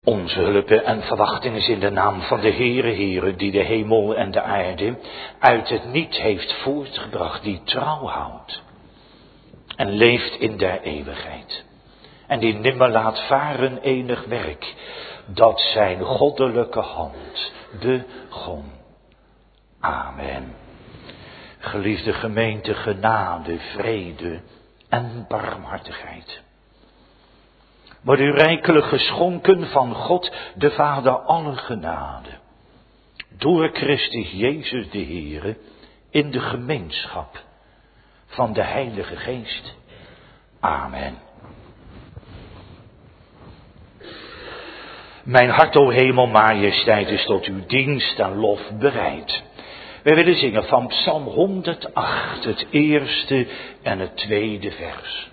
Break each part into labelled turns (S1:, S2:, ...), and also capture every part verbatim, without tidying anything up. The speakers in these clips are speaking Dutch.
S1: Onze hulp en verwachting is in de naam van de Heere, Heere, die de hemel en de aarde uit het niet heeft voortgebracht, die trouw houdt en leeft in der eeuwigheid. En die nimmer laat varen enig werk, dat zijn goddelijke hand begon. Amen. Geliefde gemeente, genade, vrede en barmhartigheid wordt u rijkelijk geschonken van God, de Vader alle genade, door Christus Jezus de Heere, in de gemeenschap van de Heilige Geest. Amen. Mijn hart, o hemel, majesteit, is tot uw dienst en lof bereid. Wij willen zingen van Psalm honderdacht, het eerste en het tweede vers.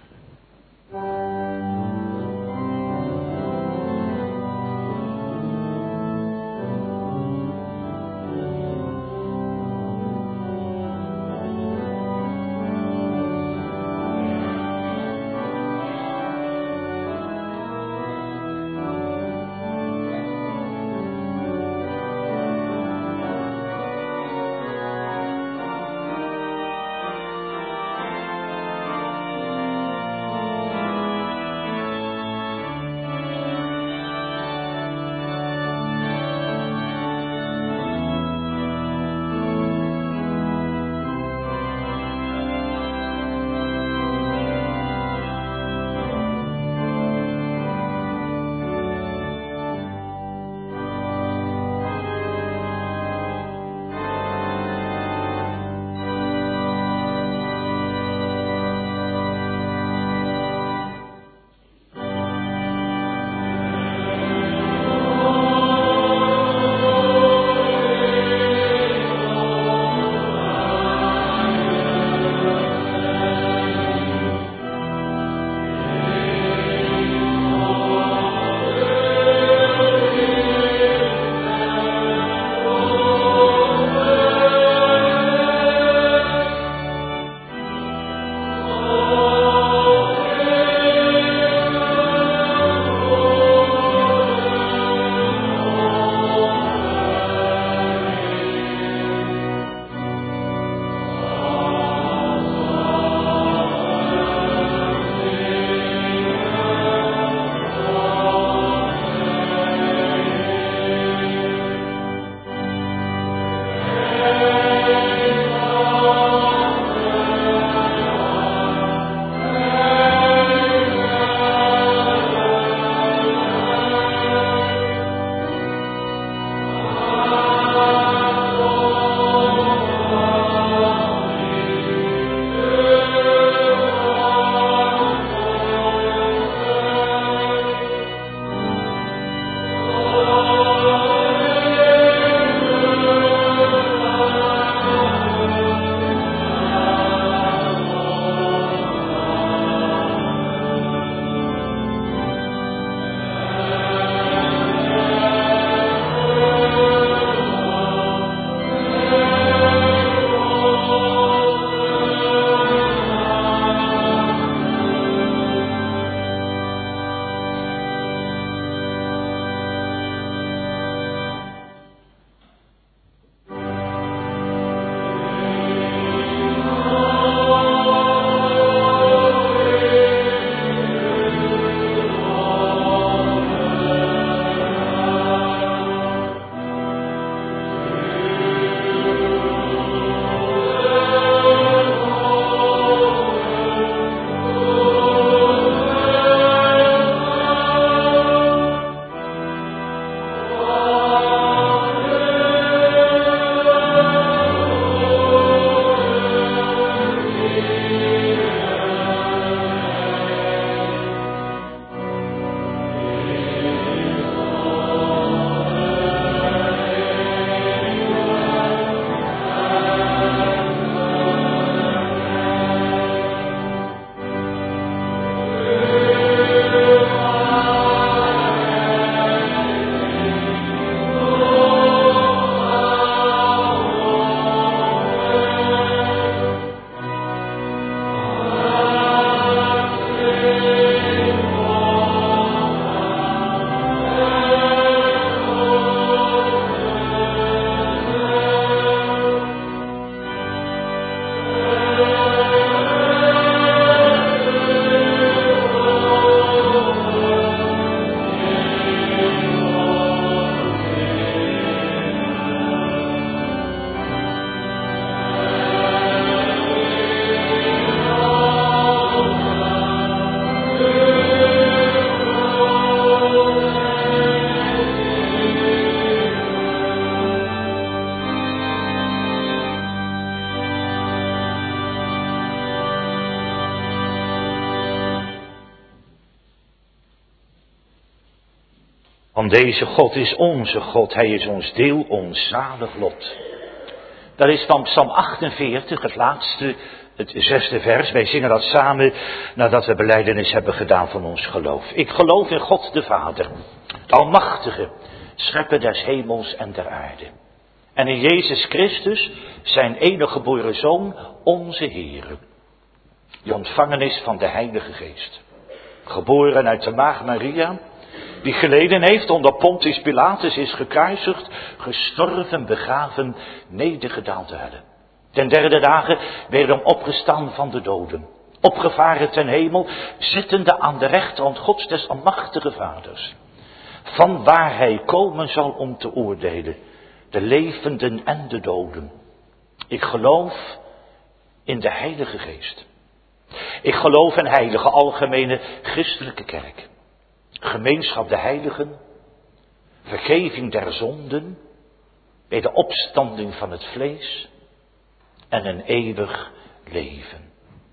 S1: Want deze God is onze God, hij is ons deel, ons zalig lot. Dat is van Psalm achtenveertig, het laatste, het zesde vers. Wij zingen dat samen nadat we belijdenis hebben gedaan van ons geloof. Ik geloof in God de Vader, de Almachtige, schepper des hemels en der aarde. En in Jezus Christus, zijn enige geboren Zoon, onze Heere. Die ontvangen is van de Heilige Geest. Geboren uit de maagd Maria, die geleden heeft onder Pontius Pilatus, is gekruisigd, gestorven, begraven, nedergedaald te hebben. Ten derde dagen werden opgestaan van de doden, opgevaren ten hemel, zittende aan de rechterhand Gods des almachtige Vaders. Van waar hij komen zal om te oordelen, de levenden en de doden. Ik geloof in de Heilige Geest. Ik geloof in heilige algemene christelijke kerk. Gemeenschap der heiligen, vergeving der zonden, bij de opstanding van het vlees en een eeuwig leven.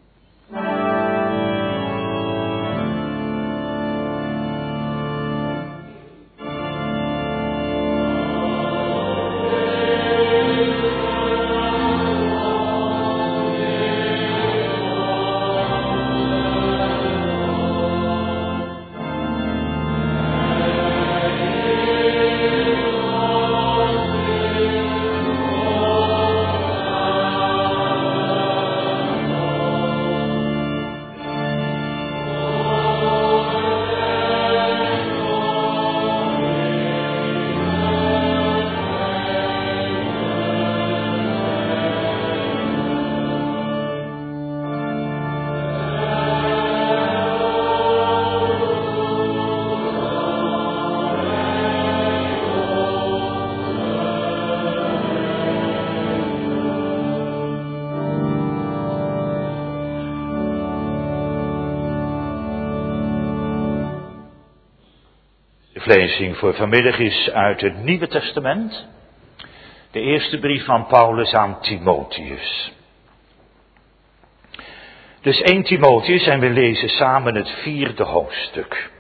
S1: De lezing voor vanmiddag is uit het Nieuwe Testament, de eerste brief van Paulus aan Timotheus. Dus één Timotheus en we lezen samen het vierde hoofdstuk.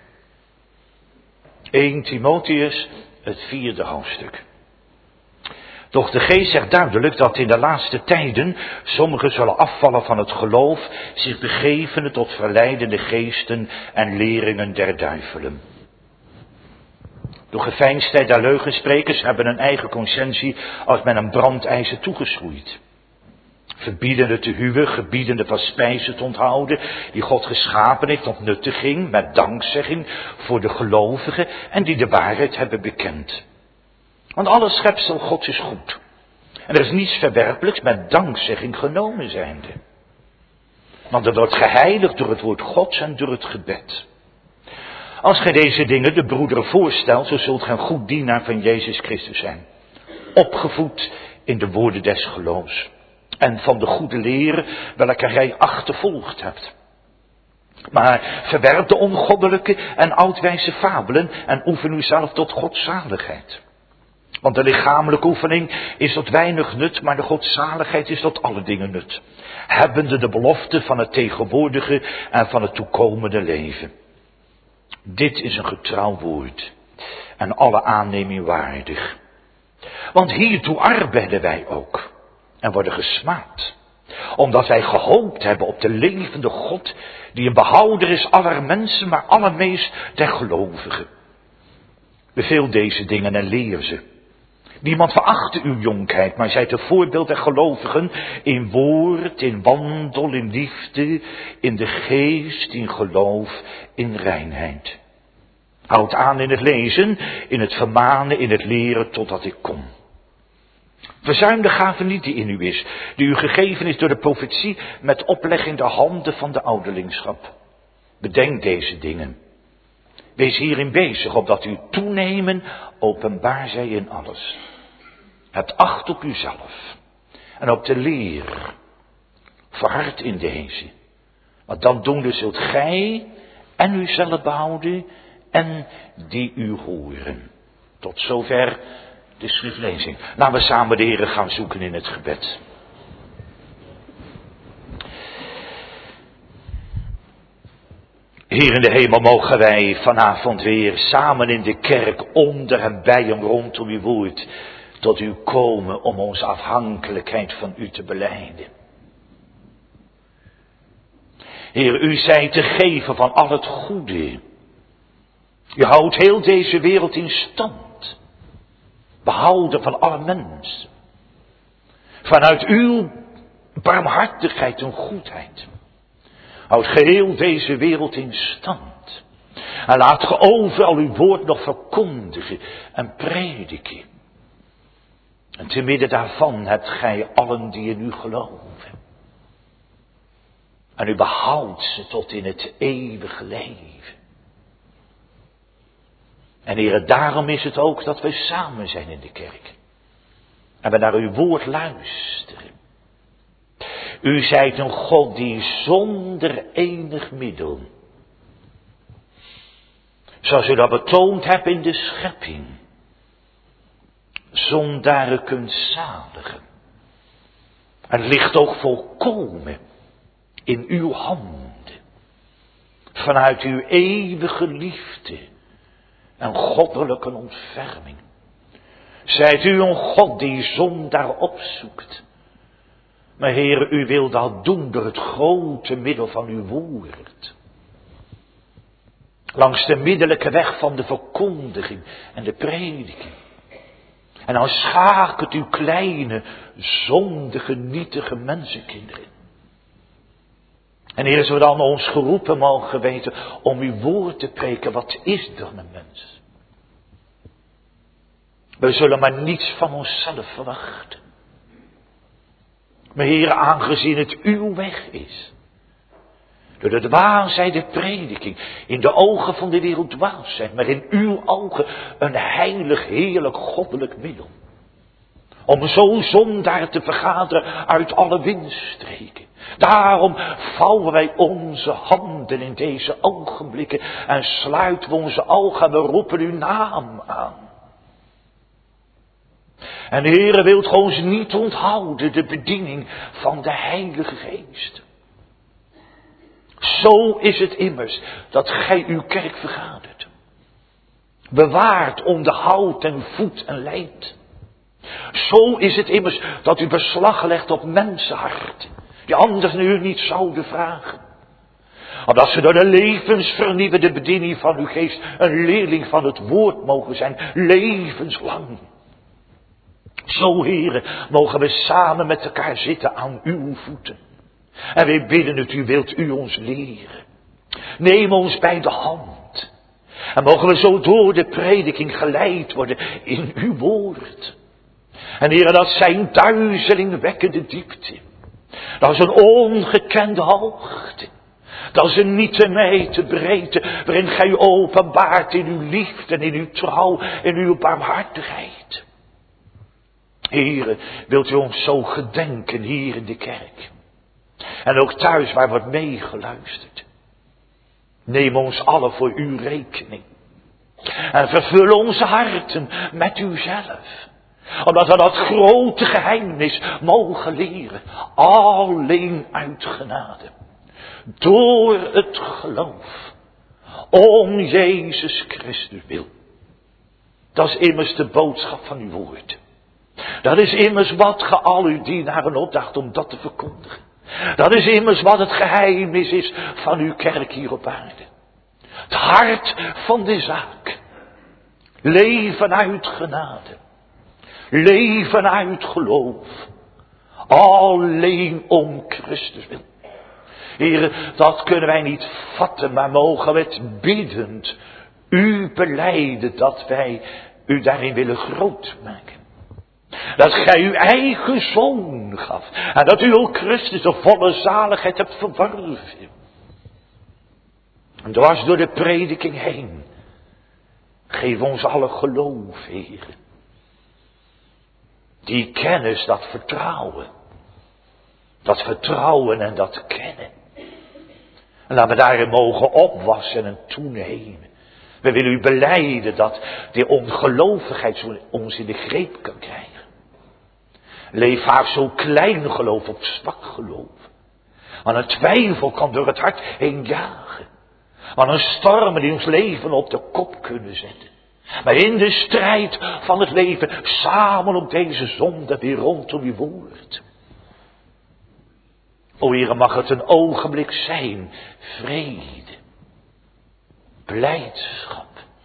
S1: één Timotheus, het vierde hoofdstuk. Doch de geest zegt duidelijk dat in de laatste tijden sommigen zullen afvallen van het geloof, zich begeven tot verleidende geesten en leringen der duivelen. De geveinsdheid der leugensprekers hebben een eigen conscientie als met een brandijzer toegeschroeid. Verbiedende te huwen, gebiedende van spijzen te onthouden, die God geschapen heeft tot nuttiging, met dankzegging voor de gelovigen en die de waarheid hebben bekend. Want alle schepsel Gods is goed. En er is niets verwerpelijks met dankzegging genomen zijnde. Want er wordt geheiligd door het woord Gods en door het gebed. Als gij deze dingen de broederen voorstelt, zo zult gij een goed dienaar van Jezus Christus zijn. Opgevoed in de woorden des geloofs. En van de goede leren welke gij achtervolgd hebt. Maar verwerp de ongoddelijke en oudwijze fabelen en oefen u zelf tot godzaligheid. Want de lichamelijke oefening is tot weinig nut, maar de godzaligheid is tot alle dingen nut. Hebbende de belofte van het tegenwoordige en van het toekomende leven. Dit is een getrouw woord en alle aanneming waardig. Want hiertoe arbeiden wij ook en worden gesmaad. Omdat wij gehoopt hebben op de levende God, die een behouder is aller mensen, maar allermeest der gelovigen. Beveel deze dingen en leer ze. Niemand verachte uw jonkheid, maar zijt het voorbeeld der gelovigen in woord, in wandel, in liefde, in de geest, in geloof, in reinheid. Houd aan in het lezen, in het vermanen, in het leren, totdat ik kom. Verzuim de gave niet die in u is, die u gegeven is door de profetie met oplegging der handen van de ouderlingschap. Bedenk deze dingen. Wees hierin bezig, opdat u toenemen openbaar zij in alles. Hebt acht op uzelf en op de leer. Verhard in deze. Want dan doende zult gij en uzelf behouden en die u horen. Tot zover de schriftlezing. Laten we samen de Heere gaan zoeken in het gebed. Hier in de hemel mogen wij vanavond weer samen in de kerk onder en bij en rondom uw woord tot u komen om onze afhankelijkheid van u te belijden. Heer, u zijt de gever van al het goede. U houdt heel deze wereld in stand, behouden van alle mensen. Vanuit uw barmhartigheid en goedheid houdt geheel deze wereld in stand. En laat ge overal uw woord nog verkondigen en prediken. En te midden daarvan hebt gij allen die in u geloven. En u behoudt ze tot in het eeuwige leven. En Heere, daarom is het ook dat we samen zijn in de kerk. En we naar uw woord luisteren. U zijt een God die zonder enig middel, zoals u dat betoond hebt in de schepping, zondaren kunt zadigen. En het ligt ook volkomen in uw handen, vanuit uw eeuwige liefde en goddelijke ontferming. Zijt u een God die zondaar opzoekt. Maar Heere, u wil dat doen door het grote middel van uw woord. Langs de middellijke weg van de verkondiging en de prediking. En dan schakelt uw kleine, zondige, nietige mensenkinderen. En Heer, zo we dan ons geroepen mogen weten om uw woord te preken, wat is dan een mens? We zullen maar niets van onszelf verwachten. Maar Heer, aangezien het uw weg is, door de dwaasheid prediking, in de ogen van de wereld dwaas zijn, maar in uw ogen een heilig, heerlijk, goddelijk middel. Om zo zondaar te vergaderen uit alle windstreken. Daarom vouwen wij onze handen in deze ogenblikken en sluiten we onze ogen en we roepen uw naam aan. En de Heere wilt ons niet onthouden de bediening van de Heilige Geest. Zo is het immers dat gij uw kerk vergadert. Bewaart, onderhoudt en voedt en leidt. Zo is het immers dat u beslag legt op mensenharten, die anders naar u niet zouden vragen. Omdat ze door de levensvernieuwende bediening van uw geest een leerling van het woord mogen zijn, levenslang. Zo, Heere, mogen we samen met elkaar zitten aan uw voeten. En wij bidden het, u wilt u ons leren. Neem ons bij de hand. En mogen we zo door de prediking geleid worden in uw woord. En Heere, dat zijn duizelingwekkende diepte. Dat is een ongekende hoogte. Dat is een niet te meten breedte, waarin gij openbaart in uw liefde en in uw trouw, in uw barmhartigheid. Heere, wilt u ons zo gedenken hier in de kerk. En ook thuis waar wordt meegeluisterd. Neem ons allen voor uw rekening. En vervul onze harten met uzelf. Omdat we dat grote geheimnis mogen leren. Alleen uit genade. Door het geloof. Om Jezus Christus wil. Dat is immers de boodschap van uw woord. Dat is immers wat ge al uw dienaren opdracht om dat te verkondigen. Dat is immers wat het geheimnis is van uw kerk hier op aarde. Het hart van de zaak. Leven uit genade. Leven uit geloof. Alleen om Christus wil. Heere, dat kunnen wij niet vatten, maar mogen we het biddend u belijden dat wij u daarin willen groot maken. Dat gij uw eigen zoon gaf. En dat u ook Christus de volle zaligheid hebt verworven. En dwars door de prediking heen. Geef ons alle geloof, Heer. Die kennis, dat vertrouwen. Dat vertrouwen en dat kennen. En laten we daarin mogen opwassen en toenemen. We willen u belijden dat die ongelovigheid ons in de greep kan krijgen. Leef vaak zo klein geloof op zwak geloof. Want een twijfel kan door het hart heen jagen. Wat een stormen die ons leven op de kop kunnen zetten. Maar in de strijd van het leven, samen op deze zonde weer rondom uw woord. O Heere, mag het een ogenblik zijn, vrede, blijdschap,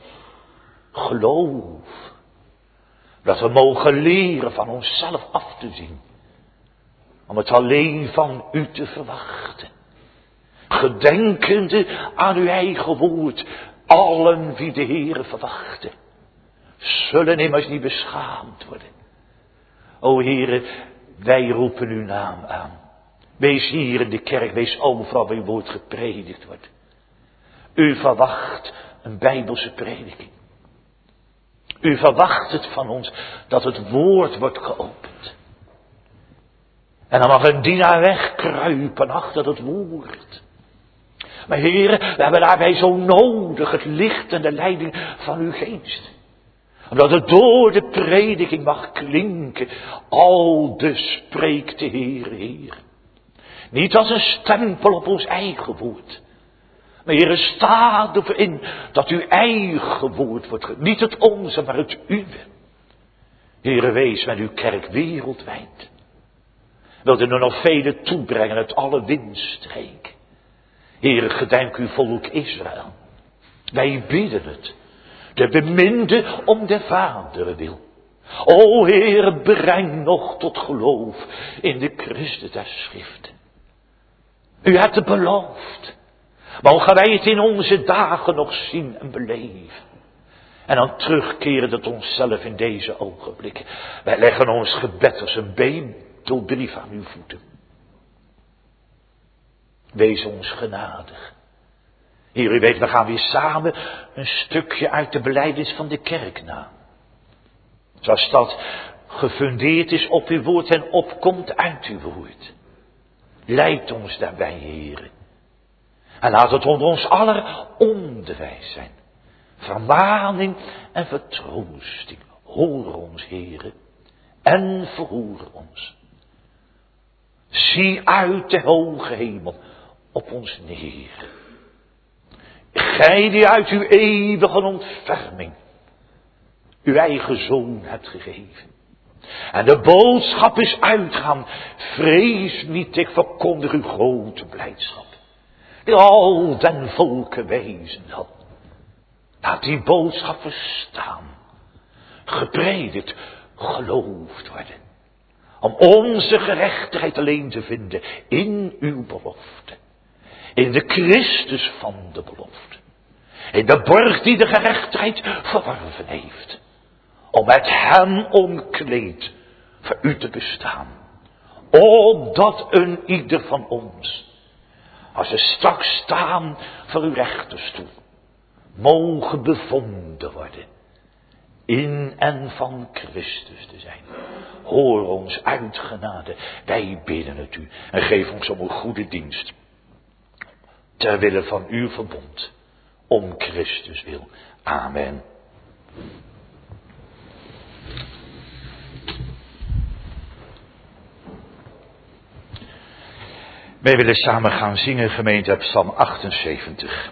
S1: geloof. Dat we mogen leren van onszelf af te zien. Om het alleen van u te verwachten. Gedenkende aan uw eigen woord. Allen wie de Heere verwachten. Zullen immers niet beschaamd worden. O Heere, wij roepen uw naam aan. Wees hier in de kerk, wees overal waar uw woord gepredikt wordt. U verwacht een Bijbelse prediking. U verwacht het van ons dat het woord wordt geopend. En dan mag een dienaar wegkruipen achter het woord. Maar heren, we hebben daarbij zo nodig het licht en de leiding van uw geest. Omdat het door de prediking mag klinken. Aldus spreekt de Heere, Heer. Niet als een stempel op ons eigen woord. Maar Heere, sta ervoor in dat uw eigen woord wordt ge... Niet het onze, maar het uwe. Heere, wees met uw kerk wereldwijd. Wilt u er nog vele toebrengen uit alle windstreken. Heere, gedenk uw volk Israël. Wij bidden het. De beminde om de Vader wil. O Heere, breng nog tot geloof in de Christus der Schriften. U hebt het beloofd. Mogen wij het in onze dagen nog zien en beleven. En dan terugkeren tot onszelf in deze ogenblikken. Wij leggen ons gebed als een bedelbrief aan uw voeten. Wees ons genadig. Heer, u weet, we gaan weer samen een stukje uit de belijdenis van de kerk na. Zoals dat gefundeerd is op uw woord en opkomt uit uw woord. Leid ons daarbij, Heer. En laat het onder ons aller onderwijs zijn. Vermaning en vertroosting. Hoor ons, Heere. En verhoor ons. Zie uit de hoge hemel op ons neer. Gij die uit uw eeuwige ontferming uw eigen zoon hebt gegeven. En de boodschap is uitgaan. Vrees niet, ik verkondig uw grote blijdschap. Die al den volken wezen zal. Laat die boodschap verstaan. Gepredikt, geloofd worden. Om onze gerechtigheid alleen te vinden in uw belofte. In de Christus van de belofte. In de borg die de gerechtigheid verworven heeft. Om met hem omkleed voor u te bestaan. Opdat een ieder van ons, als we straks staan voor uw rechterstoel, mogen bevonden worden. In en van Christus te zijn. Hoor ons uit genade. Wij bidden het u. En geef ons om uw goede dienst. Ter wille van uw verbond. Om Christus wil. Amen. Wij willen samen gaan zingen, gemeente, uit Psalm achtenzeventig.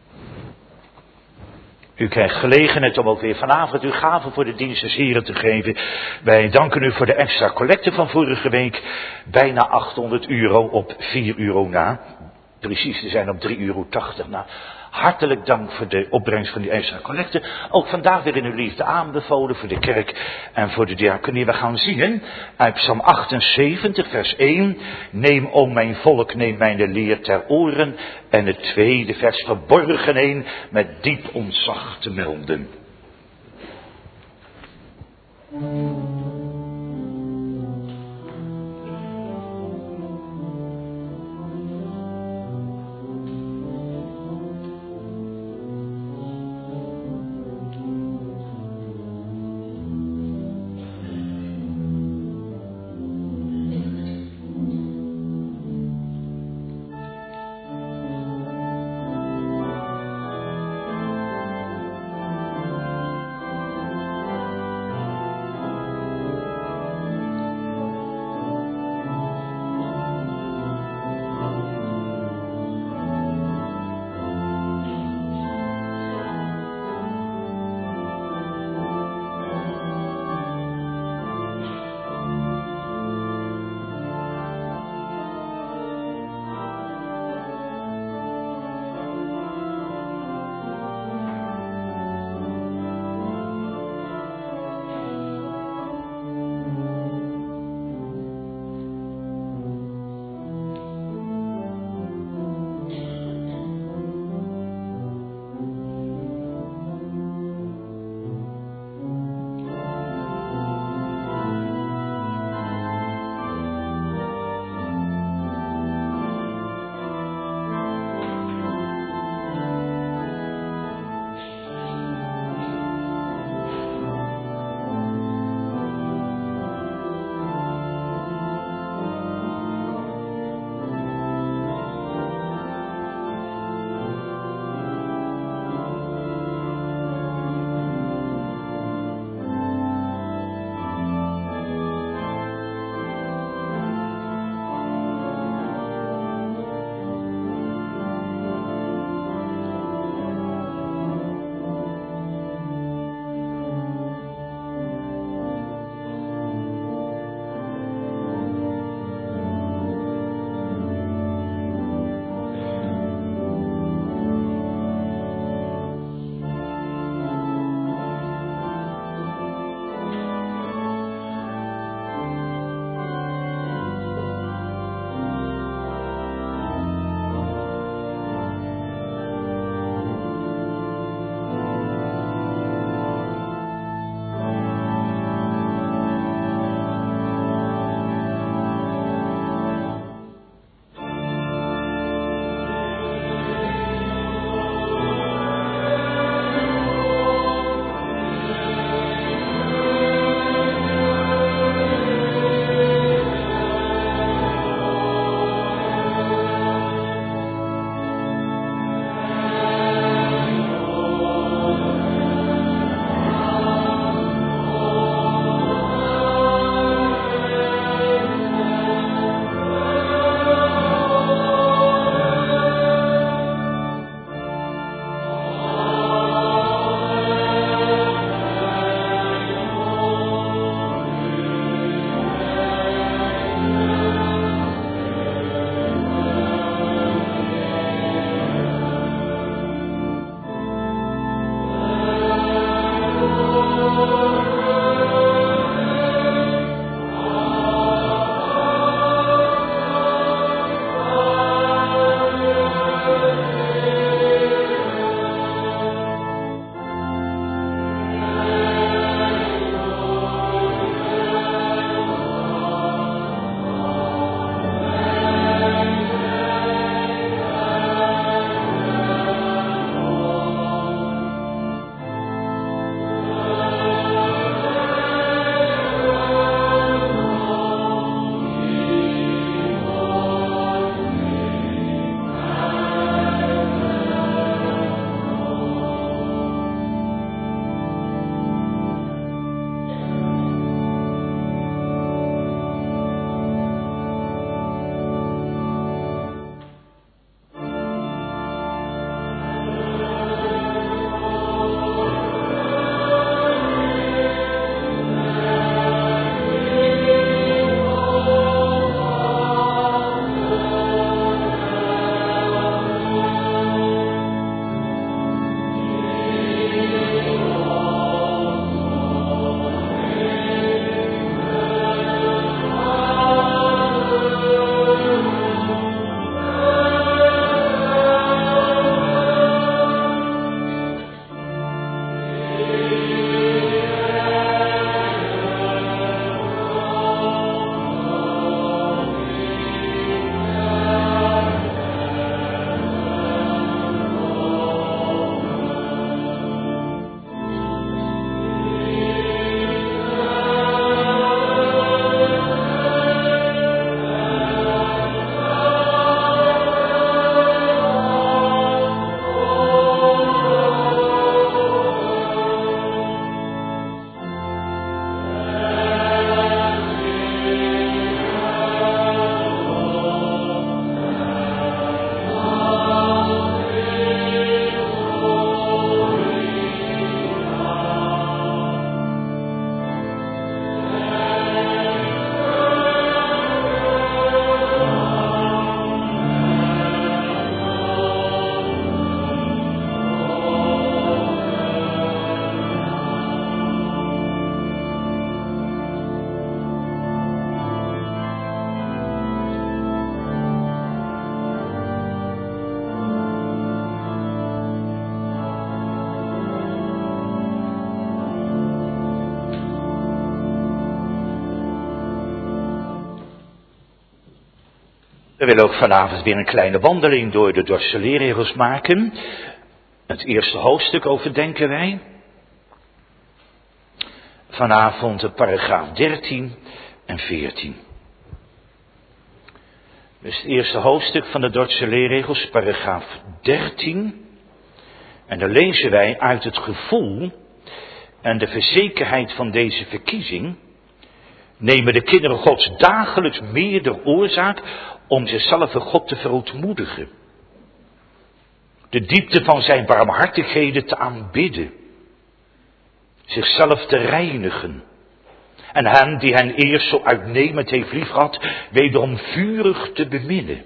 S1: U krijgt gelegenheid om ook weer vanavond uw gaven voor de dienst des Heren te geven. Wij danken u voor de extra collecte van vorige week. Bijna achthonderd euro op vier euro na. Precies te zijn op drie euro tachtig na. Hartelijk dank voor de opbrengst van die extra collecte. Ook vandaag weer in uw liefde aanbevolen voor de kerk en voor de diaconie. We gaan zingen uit Psalm achtenzeventig vers één. Neem, o mijn volk, neem mijn leer ter oren. En het tweede vers, verborgen een met diep ontzag te melden. We willen ook vanavond weer een kleine wandeling door de Dordtse leerregels maken. Het eerste hoofdstuk overdenken wij. Vanavond de paragraaf dertien en veertien. Dus het eerste hoofdstuk van de Dordtse leerregels, paragraaf dertien. En dan lezen wij uit het gevoel en de verzekerheid van deze verkiezing. Nemen de kinderen Gods dagelijks meer de oorzaak om zichzelf voor God te verootmoedigen. De diepte van zijn barmhartigheden te aanbidden. Zichzelf te reinigen. En hem die hen eerst zo uitnemend heeft liefgehad, wederom vurig te beminnen.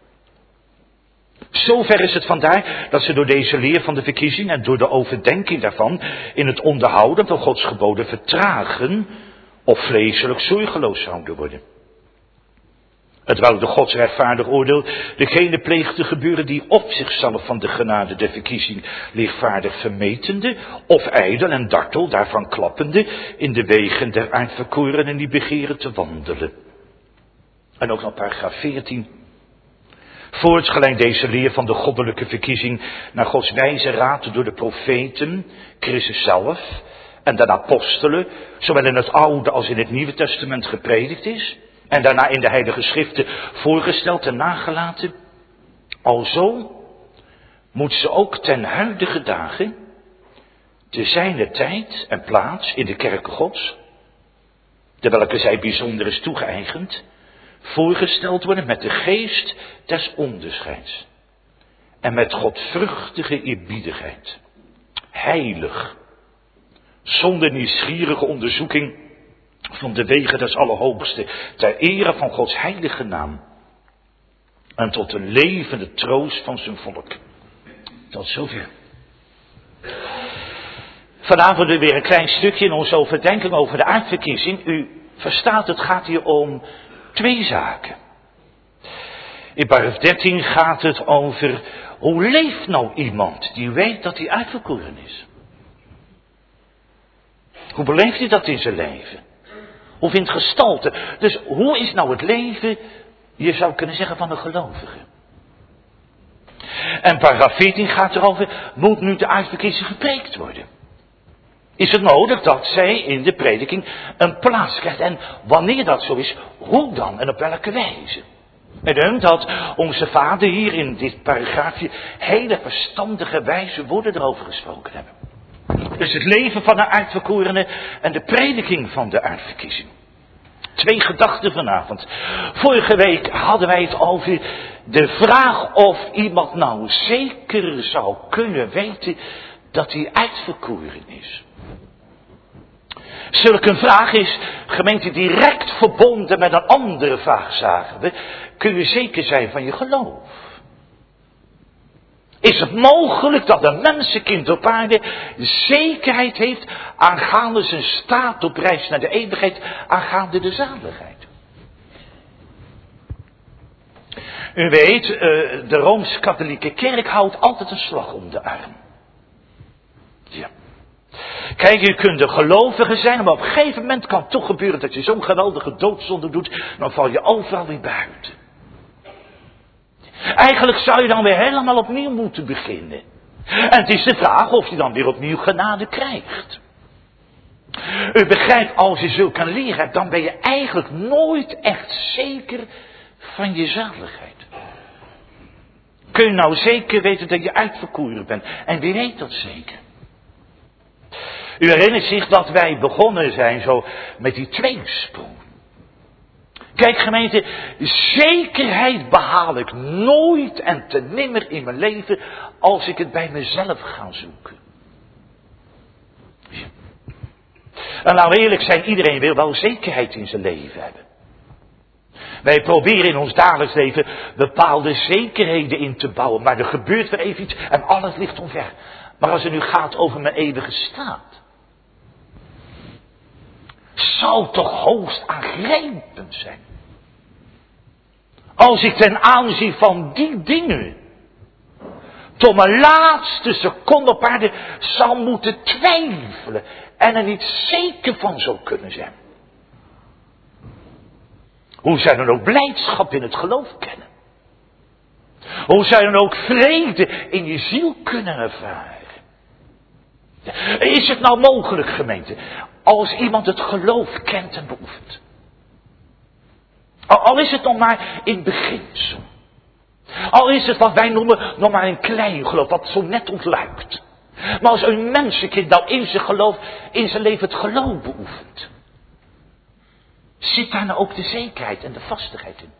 S1: Zover is het vandaar dat ze door deze leer van de verkiezing en door de overdenking daarvan in het onderhouden van Gods geboden vertragen of vleeselijk zorgeloos zouden worden. Het wou de Gods rechtvaardig oordeel degene pleegt te gebeuren die op zichzelf van de genade der verkiezing lichtvaardig vermetende of ijdel en dartel daarvan klappende in de wegen der uitverkorenen die begeren te wandelen. En ook nog paragraaf veertien. Voorts gelijk deze leer van de goddelijke verkiezing naar Gods wijze raad door de profeten, Christus zelf en de apostelen, zowel in het Oude als in het Nieuwe Testament gepredikt is, en daarna in de Heilige Schriften voorgesteld en nagelaten. Alzo moet ze ook ten huidige dagen, te zijner tijd en plaats in de kerken Gods, de welke zij bijzonder is toegeëigend, voorgesteld worden met de geest des onderscheids en met godvruchtige eerbiedigheid, heilig, zonder nieuwsgierige onderzoeking van de wegen des Allerhoogste, ter ere van Gods heilige naam en tot de levende troost van zijn volk. Tot zover. Vanavond weer een klein stukje in onze overdenking over de aardverkiezing. U verstaat, het gaat hier om twee zaken. In paragraaf dertien gaat het over hoe leeft nou iemand die weet dat hij uitverkoren is. Hoe beleeft hij dat in zijn leven? Hoe vindt gestalte? Dus hoe is nou het leven, je zou kunnen zeggen, van een gelovige? En paragraaf veertien gaat erover, moet nu de uitverkiezing gepreekt worden? Is het nodig dat zij in de prediking een plaats krijgt? En wanneer dat zo is, hoe dan en op welke wijze? Het dunkt dat onze vader hier in dit paragraafje hele verstandige wijze woorden erover gesproken hebben. Dus het leven van de uitverkorene en de prediking van de uitverkiezing. Twee gedachten vanavond. Vorige week hadden wij het over de vraag of iemand nou zeker zou kunnen weten dat hij uitverkoren is. Zulke een vraag is, gemeente, direct verbonden met een andere vraag, zagen we. Kun je zeker zijn van je geloof? Is het mogelijk dat een mensenkind op aarde zekerheid heeft aangaande zijn staat op reis naar de eeuwigheid, aangaande de zaligheid? U weet, de Rooms-Katholieke Kerk houdt altijd een slag om de arm. Ja. Kijk, u kunt een gelovige zijn, maar op een gegeven moment kan het toch gebeuren dat je zo'n geweldige doodzonde doet, dan val je overal weer buiten. Eigenlijk zou je dan weer helemaal opnieuw moeten beginnen. En het is de vraag of je dan weer opnieuw genade krijgt. U begrijpt, als je zulke een leer hebt, dan ben je eigenlijk nooit echt zeker van je zaligheid. Kun je nou zeker weten dat je uitverkoren bent? En wie weet dat zeker? U herinnert zich dat wij begonnen zijn zo met die tweesprong. Kijk gemeente, zekerheid behaal ik nooit en te nimmer in mijn leven als ik het bij mezelf ga zoeken. Ja. En laten we eerlijk zijn, iedereen wil wel zekerheid in zijn leven hebben. Wij proberen in ons dagelijks leven bepaalde zekerheden in te bouwen, maar er gebeurt weer even iets en alles ligt omver. Maar als het nu gaat over mijn eeuwige staat, zou toch hoogst aangrijpend zijn. Als ik ten aanzien van die dingen tot mijn laatste seconde op aarde zou moeten twijfelen en er niet zeker van zou kunnen zijn. Hoe zij dan ook blijdschap in het geloof kennen. Hoe zou je dan ook vrede in je ziel kunnen ervaren? Is het nou mogelijk, gemeente, als iemand het geloof kent en beoefent? Al is het nog maar in beginsel. Al is het wat wij noemen nog maar een klein geloof, wat zo net ontluikt. Maar als een mensenkind nou in zijn geloof, in zijn leven het geloof beoefent, zit daar nou ook de zekerheid en de vastigheid in?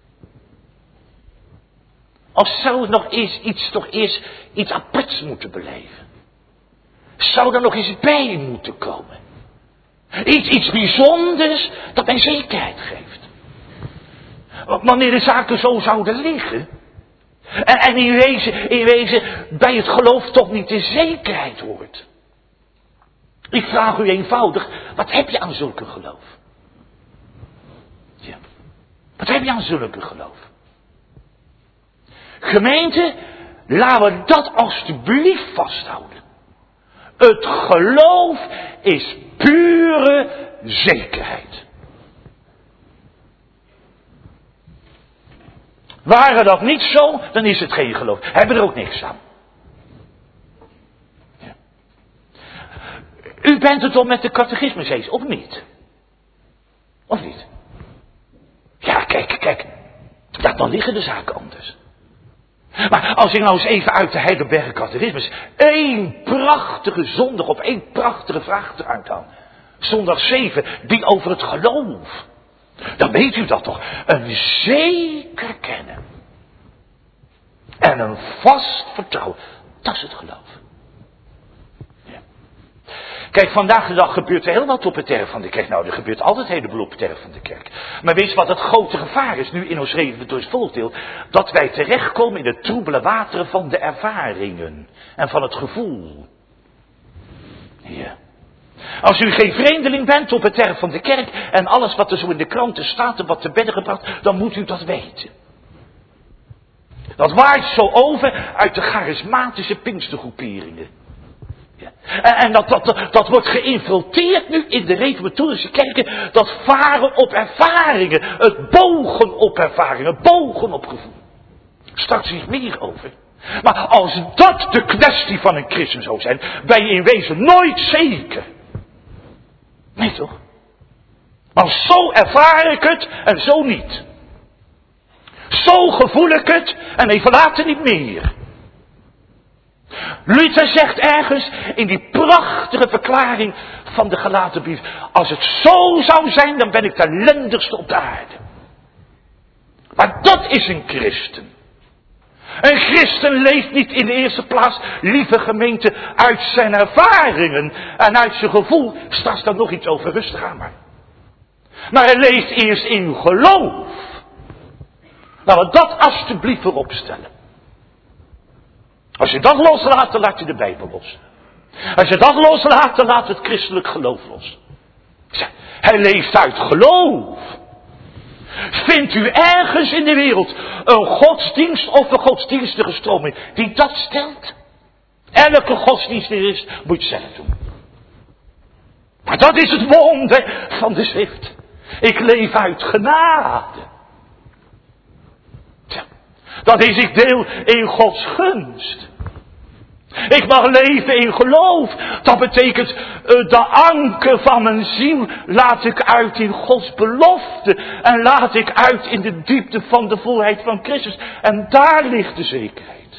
S1: Als zou het nog eens iets, toch eerst iets aparts moeten beleven. Zou er nog eens bij moeten komen. Iets, iets bijzonders dat mij zekerheid geeft. Wanneer de zaken zo zouden liggen. En, en in, wezen, in wezen bij het geloof toch niet de zekerheid hoort. Ik vraag u eenvoudig, wat heb je aan zulke geloof? Ja. Wat heb je aan zulke geloof? Gemeente, laten we dat alstublieft vasthouden. Het geloof is pure zekerheid. Ware dat niet zo, dan is het geen geloof. Hebben we er ook niks aan. Ja. U bent het toch met de catechismus eens, of niet? Of niet? Ja, kijk, kijk. Ja, dan liggen de zaken anders. Maar als ik nou eens even uit de Heidelberger catechismus één prachtige zondag of één prachtige vraag eruit haal. Zondag zeven, die over het geloof. Dan weet u dat toch. Een zeker kennen. En een vast vertrouwen. Dat is het geloof. Ja. Kijk, vandaag de dag gebeurt er heel wat op het terrein van de kerk. Nou, er gebeurt altijd een heleboel op het terrein van de kerk. Maar weet je wat het grote gevaar is nu in ons leven door het volkdeel? Dat wij terechtkomen in de troebele wateren van de ervaringen. En van het gevoel. Ja. Als u geen vreemdeling bent op het terrein van de kerk en alles wat er zo in de kranten staat en wat te bedden gebracht, dan moet u dat weten. Dat waait zo over uit de charismatische pinkstergroeperingen. Ja. En, en dat, dat, dat wordt geïnfiltreerd nu in de reformatorische kerken, dat varen op ervaringen, het bogen op ervaringen, het bogen op gevoel. Straks iets meer over. Maar als dat de kwestie van een christen zou zijn, ben je in wezen nooit zeker. Nee toch? Want zo ervaar ik het en zo niet. Zo gevoel ik het en even later niet meer. Luther zegt ergens in die prachtige verklaring van de Galatenbrief: als het zo zou zijn, dan ben ik de ellendigste op de aarde. Maar dat is een christen. Een christen leeft niet in de eerste plaats, lieve gemeente, uit zijn ervaringen en uit zijn gevoel. Straks dan nog iets over, rustig aan maar. Maar hij leeft eerst in geloof. Laten we dat alstublieft voorop stellen. Als je dat loslaat, dan laat je de Bijbel los. Als je dat loslaat, dan laat het christelijk geloof los. Hij leeft uit geloof. Vindt u ergens in de wereld een godsdienst of een godsdienstige stroming die dat stelt? Elke godsdienst die er is, moet je zelf doen. Maar dat is het wonder van de schrift. Ik leef uit genade. Tja, dat is, ik deel in Gods gunst. Ik mag leven in geloof. Dat betekent uh, de anker van mijn ziel laat ik uit in Gods belofte. En laat ik uit in de diepte van de volheid van Christus. En daar ligt de zekerheid.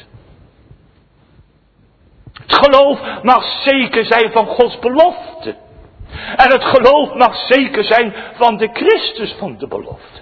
S1: Het geloof mag zeker zijn van Gods belofte. En het geloof mag zeker zijn van de Christus van de belofte.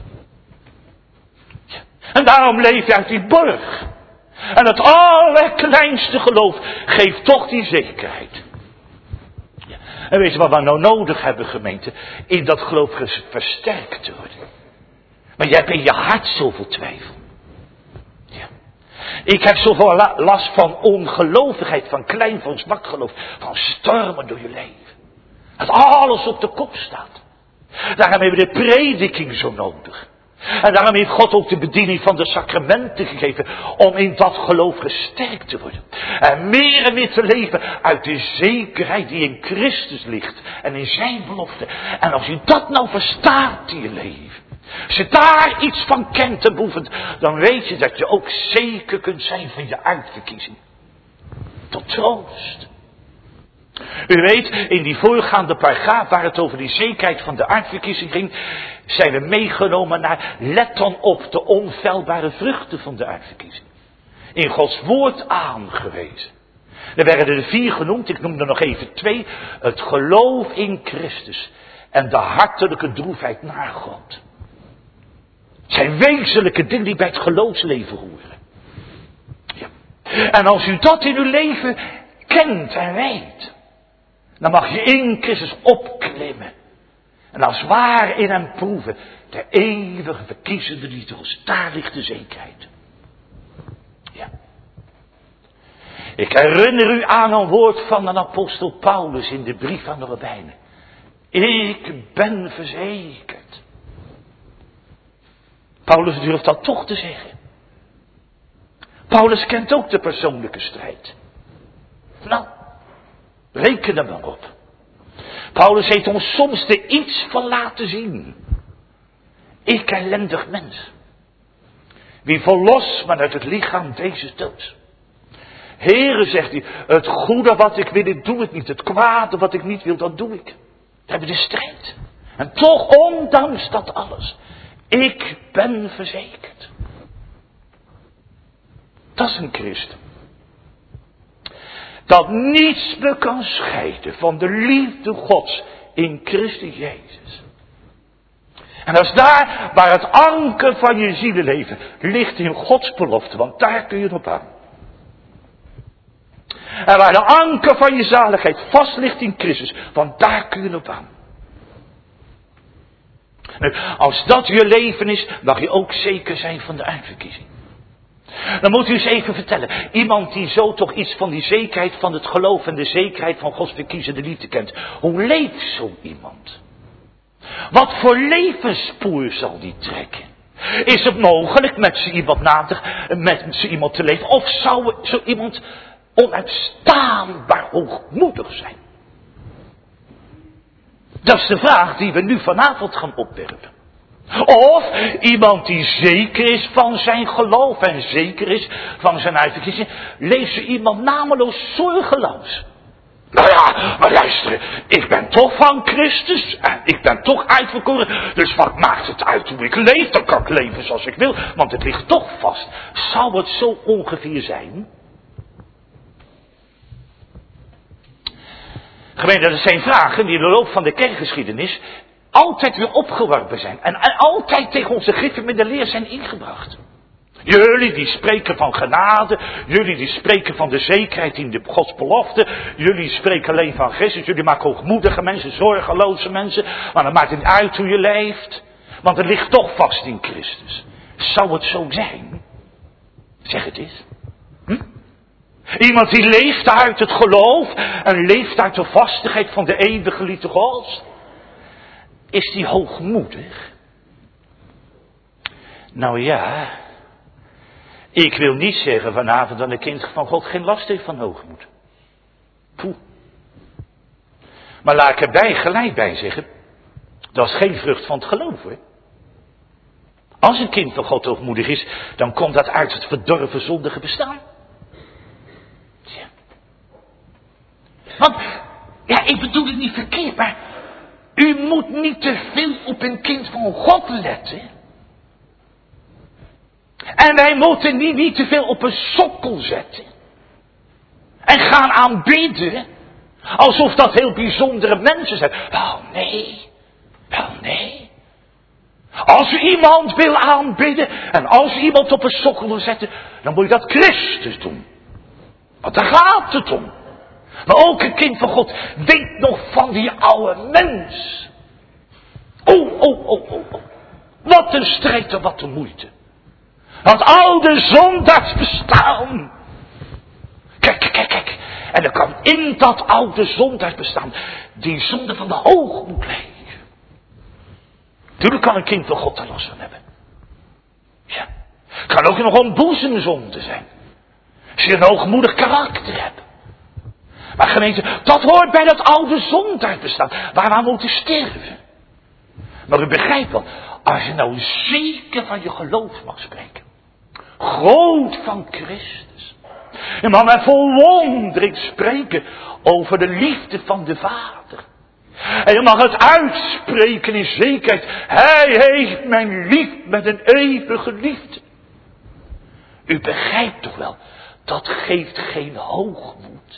S1: En daarom leef je uit die borg. En het allerkleinste geloof geeft toch die zekerheid. Ja. En weet je wat we nou nodig hebben, gemeente? In dat geloof versterkt te worden. Maar jij hebt in je hart zoveel twijfel. Ja. Ik heb zoveel la- last van ongelovigheid, van klein, van zwak geloof. Van stormen door je leven. Dat alles op de kop staat. Daarom hebben we de prediking zo nodig. En daarom heeft God ook de bediening van de sacramenten gegeven. Om in dat geloof gesterkt te worden. En meer en meer te leven uit de zekerheid die in Christus ligt. En in zijn belofte. En als je dat nou verstaat in je leven. Als je daar iets van kent en beoefent, dan weet je dat je ook zeker kunt zijn van je uitverkiezing. Tot troost. U weet, in die voorgaande paragraaf waar het over die zekerheid van de uitverkiezing ging, zijn we meegenomen naar, let dan op de onfeilbare vruchten van de uitverkiezing. In Gods woord aangewezen. Er werden er vier genoemd, ik noem er nog even twee. Het geloof in Christus en de hartelijke droefheid naar God. Het zijn wezenlijke dingen die bij het geloofsleven horen. Ja. En als u dat in uw leven kent en weet, dan mag je in Christus opklimmen. En als waar in hem proeven, de eeuwige verkiezende liefde, daar ligt de zekerheid. Ja. Ik herinner u aan een woord van een apostel Paulus in de brief aan de Romeinen. Ik ben verzekerd. Paulus durft dat toch te zeggen. Paulus kent ook de persoonlijke strijd. Nou, reken er maar op. Paulus heeft ons soms er iets van laten zien. Ik ellendig mens. Wie verlost maar uit het lichaam deze dood. Heere, zegt hij, het goede wat ik wil, ik doe het niet. Het kwade wat ik niet wil, dat doe ik. We hebben de strijd. En toch, ondanks dat alles, ik ben verzekerd. Dat is een christen. Dat niets me kan scheiden van de liefde Gods in Christus Jezus. En dat is daar waar het anker van je zielenleven ligt in Gods belofte, want daar kun je op aan. En waar de anker van je zaligheid vast ligt in Christus, want daar kun je op aan. Nu, als dat je leven is, mag je ook zeker zijn van de uitverkiezing. Dan moet u eens even vertellen. Iemand die zo toch iets van die zekerheid van het geloof en de zekerheid van Gods verkiezende liefde kent. Hoe leeft zo iemand? Wat voor levensspoor zal die trekken? Is het mogelijk met zo iemand na te, met zo iemand te leven? Of zou zo iemand onuitstaanbaar hoogmoedig zijn? Dat is de vraag die we nu vanavond gaan opwerpen. Of iemand die zeker is van zijn geloof en zeker is van zijn uitverkiezing, leeft zo iemand nameloos zorgeloos. Nou ja, maar luister, ik ben toch van Christus en ik ben toch uitverkoren, dus wat maakt het uit hoe ik leef? Dan kan ik leven zoals ik wil, want het ligt toch vast. Zou het zo ongeveer zijn? Gemeente, dat zijn vragen die in de loop van de kerkgeschiedenis altijd weer opgeworpen zijn. En altijd tegen onze griffen met de leer zijn ingebracht. Jullie die spreken van genade. Jullie die spreken van de zekerheid in de Gods belofte. Jullie spreken alleen van Christus. Jullie maken hoogmoedige mensen, zorgeloze mensen. Maar dan maakt het niet uit hoe je leeft. Want het ligt toch vast in Christus. Zou het zo zijn? Zeg het eens. Hm? Iemand die leeft uit het geloof. En leeft uit de vastigheid van de eeuwige liefde Gods. Is die hoogmoedig? Nou ja, ik wil niet zeggen vanavond dat een kind van God geen last heeft van hoogmoed. Poeh. Maar laat ik erbij gelijk bij zeggen, dat is geen vrucht van het geloof hoor. Als een kind van God hoogmoedig is, dan komt dat uit het verdorven zondige bestaan. Tja. Want, ja, ik bedoel het niet verkeerd, maar u moet niet te veel op een kind van God letten. En wij moeten niet, niet te veel op een sokkel zetten. En gaan aanbidden. Alsof dat heel bijzondere mensen zijn. Wel nee. Wel nee. Als u iemand wil aanbidden. En als u iemand op een sokkel wil zetten. Dan moet je dat Christus doen. Want daar gaat het om. Maar ook een kind van God weet nog van die oude mens. Oh, oh, oh, oh, oh. Wat een strijd en wat een moeite. Dat oude zondags bestaan. Kijk, kijk, kijk. En er kan in dat oude zondags bestaan die zonde van de hoogmoed leven. Tuurlijk kan een kind van God daar last van hebben. Ja. Kan ook nog een boezemzonde zijn. Als je een hoogmoedig karakter hebt. Maar gemeente, dat hoort bij dat oude zondags bestaan. Waar we aan moeten sterven. Maar u begrijpt wel, Als je nou zeker van je geloof mag spreken. Groot van Christus. Je mag met verwondering spreken over de liefde van de Vader. En je mag het uitspreken in zekerheid. Hij heeft mij lief met een eeuwige liefde. U begrijpt toch wel, dat geeft geen hoogmoed.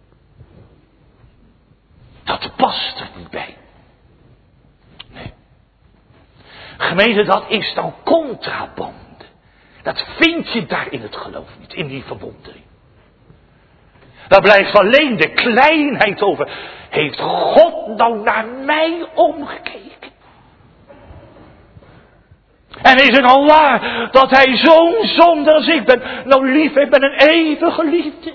S1: Dat past er niet bij. Nee. Gemeente, dat is dan contraband. Dat vind je daar in het geloof niet, in die verwondering. Daar blijft alleen de kleinheid over. Heeft God nou naar mij omgekeken? En is het al waar dat hij zo'n zonde als ik ben, nou lief heeft met een eeuwige liefde?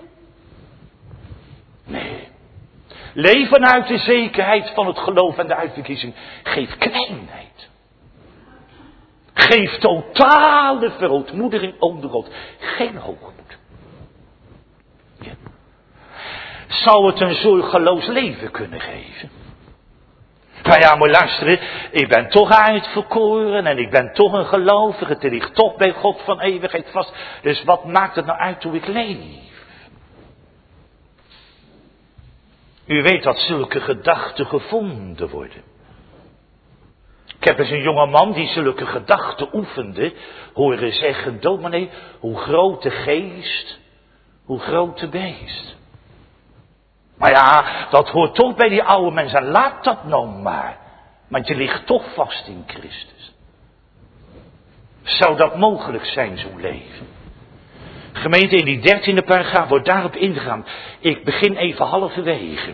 S1: Nee. Leven uit de zekerheid van het geloof en de uitverkiezing geeft kleinheid. Geeft totale verootmoediging onder God. Geen hoogmoed. Ja. Zou het een zorgeloos leven kunnen geven? Maar ja, moet luisteren, ik ben toch uitverkoren en ik ben toch een gelovige. Het ligt toch bij God van eeuwigheid vast. Dus wat maakt het nou uit hoe ik leef? U weet dat zulke gedachten gevonden worden. Ik heb eens een jonge man die zulke gedachten oefende, horen zeggen, dominee, hoe groot de geest, hoe groot de beest. Maar ja, dat hoort toch bij die oude mensen. Laat dat nou maar. Want je ligt toch vast in Christus. Zou dat mogelijk zijn, zo'n leven? Gemeente, in die dertiende paragraaf wordt daarop ingegaan. Ik begin even halverwege.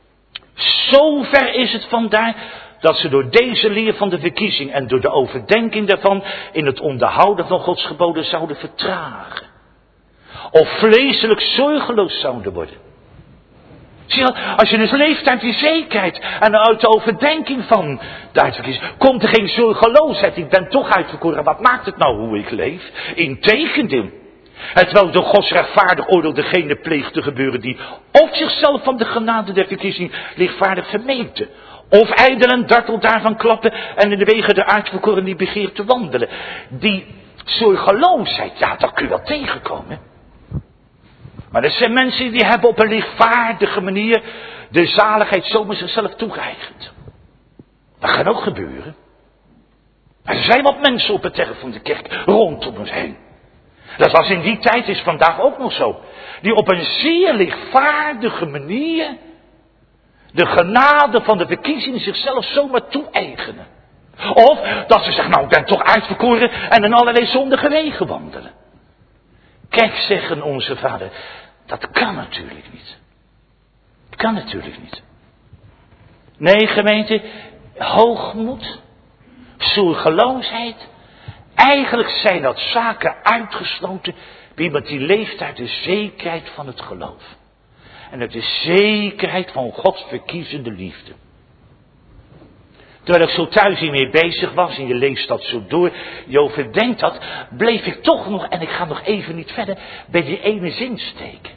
S1: Zover is het vandaar dat ze door deze leer van de verkiezing en door de overdenking daarvan in het onderhouden van Gods geboden zouden vertragen. Of vleeselijk zorgeloos zouden worden. Zie je, als je dus leeft uit die zekerheid en uit de overdenking van de uitverkiezing, komt er geen zorgeloosheid. Ik ben toch uitverkoren. Wat maakt het nou hoe ik leef? Integendeel. Het wel door Gods rechtvaardig oordeel degene pleegt te gebeuren die of zichzelf van de genade der verkiezing lichtvaardig vermeten. Of ijdel en dartel daarvan klappen en in de wegen der uitverkoren die begeert te wandelen. Die zorgeloosheid, ja, dat kun je wel tegenkomen. Maar er zijn mensen die hebben op een lichtvaardige manier de zaligheid zomaar zichzelf toegeëigend. Dat kan ook gebeuren. Maar er zijn wat mensen op het terrein van de kerk rondom ons heen. Dat was in die tijd, is vandaag ook nog zo. Die op een zeer lichtvaardige manier de genade van de verkiezing zichzelf zomaar toe-eigenen. Of dat ze zeggen, nou ik ben toch uitverkoren en in allerlei zondige wegen wandelen. Kijk, zeggen onze vader, dat kan natuurlijk niet. Dat kan natuurlijk niet. Nee, gemeente, hoogmoed, zorgeloosheid, eigenlijk zijn dat zaken uitgesloten bij iemand die leeft uit de zekerheid van het geloof. En uit de zekerheid van Gods verkiezende liefde. Terwijl ik zo thuis hiermee bezig was en je leest dat zo door, je overdenkt dat, bleef ik toch nog, en ik ga nog even niet verder, bij die ene zin steken.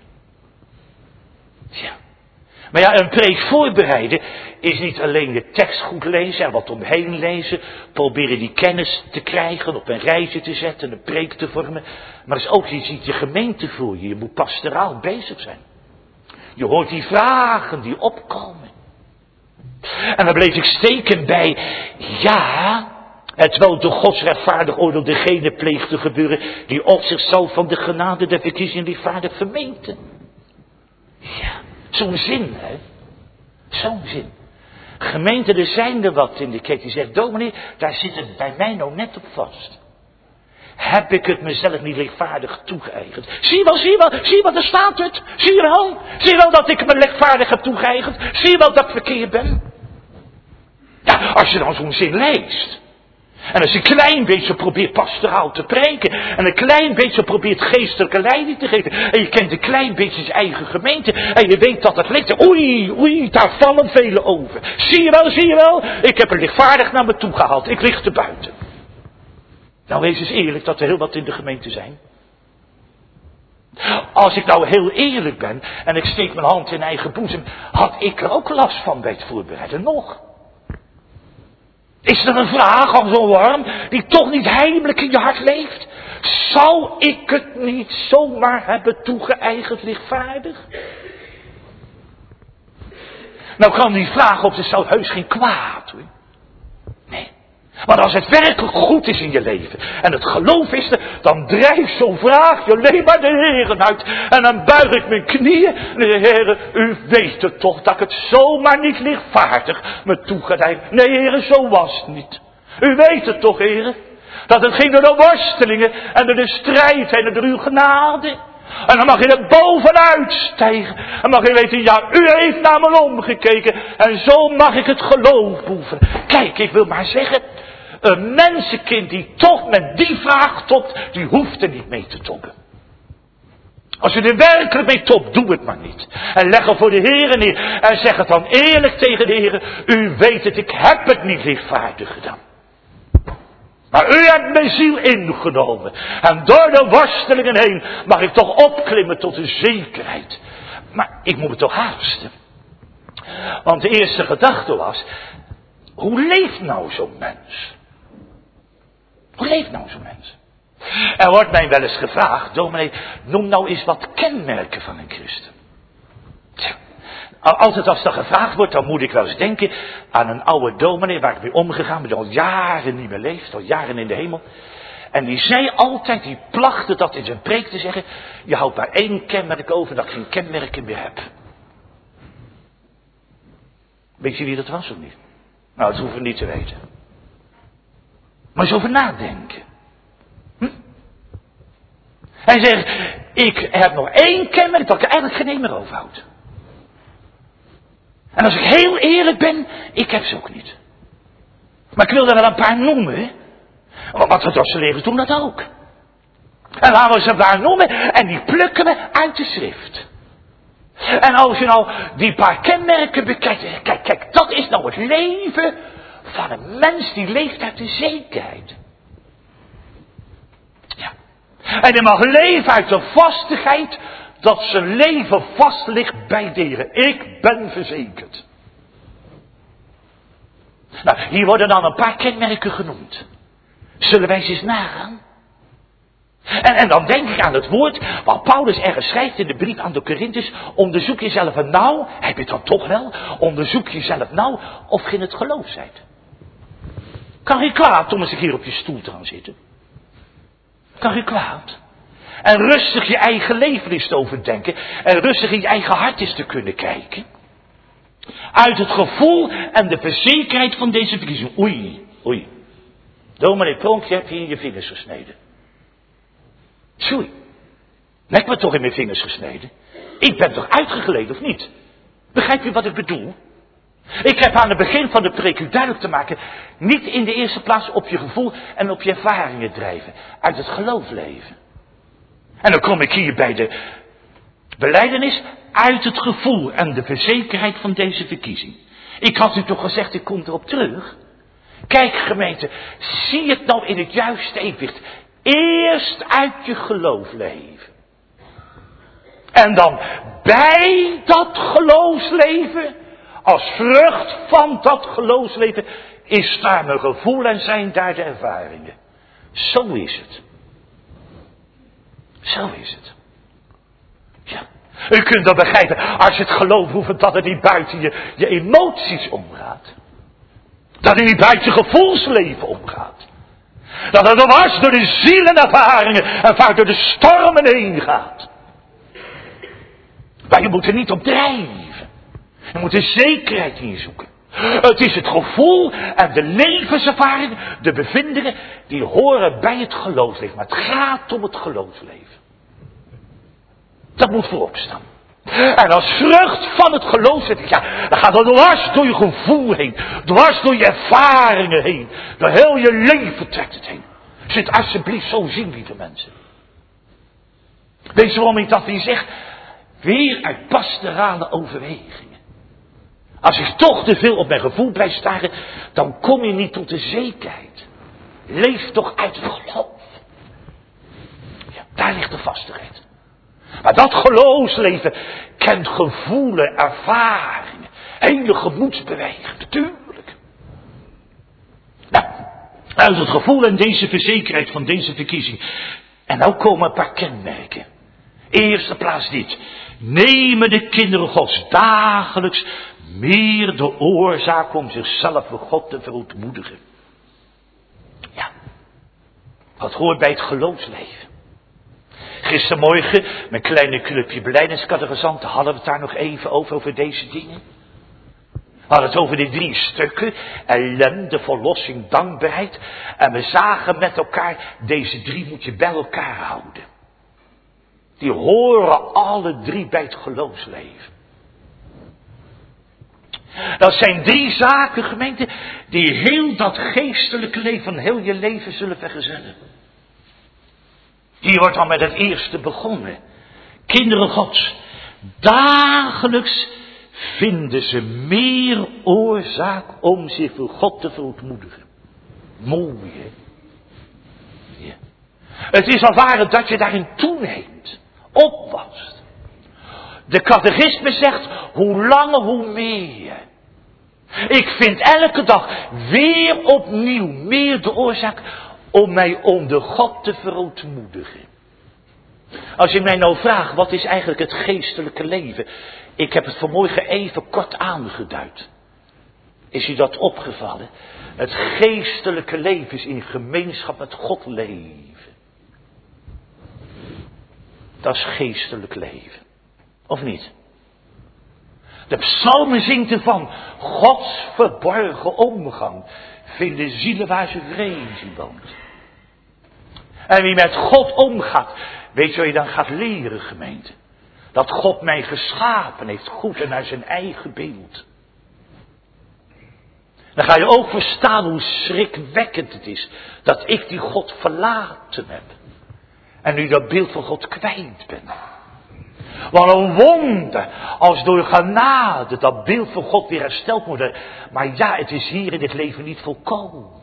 S1: Ja. Maar ja, een preek voorbereiden is niet alleen de tekst goed lezen en wat omheen lezen, proberen die kennis te krijgen, op een rijtje te zetten, een preek te vormen. Maar het is ook, je ziet je gemeente voor je, je moet pastoraal bezig zijn. Je hoort die vragen die opkomen. En dan bleef ik steken bij, ja, het wel door Gods rechtvaardig oordeel degene pleegt te gebeuren die op zichzelf van de genade der verkiezing lichtvaardig vermeten. Ja, zo'n zin, hè. Zo'n zin. Gemeente, er zijn er wat in de kerk die zegt, dominee, daar zit het bij mij nou net op vast. Heb ik het mezelf niet lichtvaardig toegeëigend? Zie je wel, zie je wel, zie je wel, daar staat het. Zie je wel, zie je wel dat ik me lichtvaardig heb toegeëigend? Zie je wel dat ik verkeerd ben? Ja, als je dan zo'n zin leest. En als je een klein beetje probeert pastoraal te preken. En een klein beetje probeert geestelijke leiding te geven. En je kent een klein beetje je eigen gemeente. En je weet dat het ligt. Oei, oei, daar vallen velen over. Zie je wel, zie je wel. Ik heb er lichtvaardig naar me toe gehaald. Ik lig er buiten. Nou, wees eens eerlijk dat er heel wat in de gemeente zijn. Als ik nou heel eerlijk ben en ik steek mijn hand in eigen boezem, had ik er ook last van bij het voorbereiden nog. Is er een vraag aan zo'n worm die toch niet heimelijk in je hart leeft? Zou ik het niet zomaar hebben toegeëigend lichtvaardig? Nou kan die vraag op zichzelf heus geen kwaad, hoor. Nee. Maar als het werkelijk goed is in je leven en het geloof is er, dan drijft zo'n vraag je alleen maar de Heeren uit. En dan buig ik mijn knieën. Nee, Heeren, u weet het toch dat ik het zomaar niet lichtvaardig me toegeëigend. Nee, Heeren, zo was het niet. U weet het toch, Heeren, dat het ging door de worstelingen en door de strijd en door uw genade. En dan mag je er bovenuit stijgen. En mag je weten, ja, u heeft naar me omgekeken. En zo mag ik het geloof beoefenen. Kijk, ik wil maar zeggen, een mensenkind die toch met die vraag topt, die hoeft er niet mee te toppen. Als je er werkelijk mee topt, doe het maar niet. En leg het voor de Heer neer. En zeg het dan eerlijk tegen de Heer. U weet het, ik heb het niet lichtvaardig gedaan. Maar u hebt mijn ziel ingenomen. En door de worstelingen heen mag ik toch opklimmen tot een zekerheid. Maar ik moet me toch haasten. Want de eerste gedachte was, hoe leeft nou zo'n mens? Hoe leeft nou zo'n mens? Er wordt mij wel eens gevraagd, dominee, noem nou eens wat kenmerken van een christen. Tja, altijd als dat gevraagd wordt, dan moet ik wel eens denken aan een oude dominee waar ik mee omgegaan ben, die al jaren niet meer leeft, al jaren in de hemel. En die zei altijd, die plachtte dat in zijn preek te zeggen, je houdt maar één kenmerk over dat ik geen kenmerken meer heb. Weet je wie dat was of niet? Nou, dat hoeven we niet te weten. Maar eens over nadenken. Hm? Hij zegt, ik heb nog één kenmerk dat ik er eigenlijk geen één meer overhoud. En als ik heel eerlijk ben, ik heb ze ook niet. Maar ik wil er wel een paar noemen. Want de Dorseleren doen dat ook. En laten we ze een paar noemen en die plukken we uit de schrift. En als je nou die paar kenmerken bekijkt, kijk, kijk, dat is nou het leven van een mens die leeft uit de zekerheid. Ja. En die mag leven uit de vastigheid dat zijn leven vast ligt bij de Heer. Ik ben verzekerd. Nou, hier worden dan een paar kenmerken genoemd. Zullen wij eens eens nagaan? En, en dan denk ik aan het woord wat Paulus ergens schrijft in de brief aan de Korinthes. Onderzoek jezelf nou, heb je het dan toch wel? Onderzoek jezelf nou of je in het geloof zijt. Kan geen kwaad om eens hier op je stoel te gaan zitten. Kan geen kwaad. En rustig je eigen leven eens te overdenken. En rustig in je eigen hart eens te kunnen kijken. Uit het gevoel en de verzekerheid van deze verkiezing. Oei, oei. Dominee Pronk, je hebt hier je vingers gesneden. Tjoei. Nek me toch in mijn vingers gesneden. Ik ben toch uitgegleden of niet? Begrijp je wat ik bedoel? Ik heb aan het begin van de preek u duidelijk te maken. Niet in de eerste plaats op je gevoel en op je ervaringen drijven. Uit het geloof leven. En dan kom ik hier bij de belijdenis uit het gevoel en de verzekerheid van deze verkiezing. Ik had u toch gezegd, ik kom erop terug. Kijk gemeente, zie het nou in het juiste evenwicht. Eerst uit je geloof leven. En dan bij dat geloofsleven, als vrucht van dat geloofsleven, is daar mijn gevoel en zijn daar de ervaringen. Zo is het. Zo is het. Ja. U kunt dat begrijpen als je het geloof hoeft dat het niet buiten je, je emoties omgaat. Dat het niet buiten je gevoelsleven omgaat. Dat het dwars door de zielenervaringen en vaak door de stormen heen gaat. Maar je moet er niet op drijven. Je moet er zekerheid in zoeken. Het is het gevoel en de levenservaring, de bevindingen, die horen bij het geloofsleven. Maar het gaat om het geloofsleven. Dat moet voorop staan. En als vrucht van het geloofsleven, ja, dan gaat het dwars door je gevoel heen. Dwars door je ervaringen heen. Door heel je leven trekt het heen. Zit alsjeblieft zo zien, lieve mensen. Weet je waarom ik dat hier zeg? Weer uit pastorale overwegingen. Als ik toch te veel op mijn gevoel blijf staren, dan kom je niet tot de zekerheid. Leef toch uit het geloof. Ja, daar ligt de vastigheid. Maar dat geloofsleven kent gevoelen, ervaringen, hele gemoedsbewegingen, natuurlijk. Uit het gevoel en deze verzekerheid van deze verkiezing. En nou komen een paar kenmerken. Eerste plaats dit. Nemen de kinderen Gods dagelijks meer de oorzaak om zichzelf voor God te verootmoedigen. Ja, wat hoort bij het geloofsleven. Gistermorgen, mijn kleine clubje belijdenskatechisanten, hadden we het daar nog even over, over deze dingen. We hadden het over die drie stukken, ellende, verlossing, dankbaarheid. En we zagen met elkaar, deze drie moet je bij elkaar houden. Die horen alle drie bij het geloofsleven. Dat zijn drie zaken, gemeente, die heel dat geestelijke leven van heel je leven zullen vergezellen. Hier wordt al met het eerste begonnen. Kinderen Gods, dagelijks vinden ze meer oorzaak om zich voor God te verootmoedigen. Mooi, hè? Ja. Het is al ware dat je daarin toeneemt, oppast. De catechisme zegt, hoe langer hoe meer. Ik vind elke dag weer opnieuw meer de oorzaak om mij onder God te verootmoedigen. Als je mij nou vraagt, wat is eigenlijk het geestelijke leven? Ik heb het vanmorgen even kort aangeduid. Is u dat opgevallen? Het geestelijke leven is in gemeenschap met God leven. Dat is geestelijk leven. Of niet? De psalmen zingt ervan. Gods verborgen omgang vinden zielen waar ze vrees in woont. En wie met God omgaat, weet je wat je dan gaat leren, gemeente? Dat God mij geschapen heeft, goed en naar zijn eigen beeld. Dan ga je ook verstaan hoe schrikwekkend het is dat ik die God verlaten heb. En nu dat beeld van God kwijt ben. Wat een wonder als door genade dat beeld van God weer hersteld moet worden. Maar ja, het is hier in dit leven niet volkomen.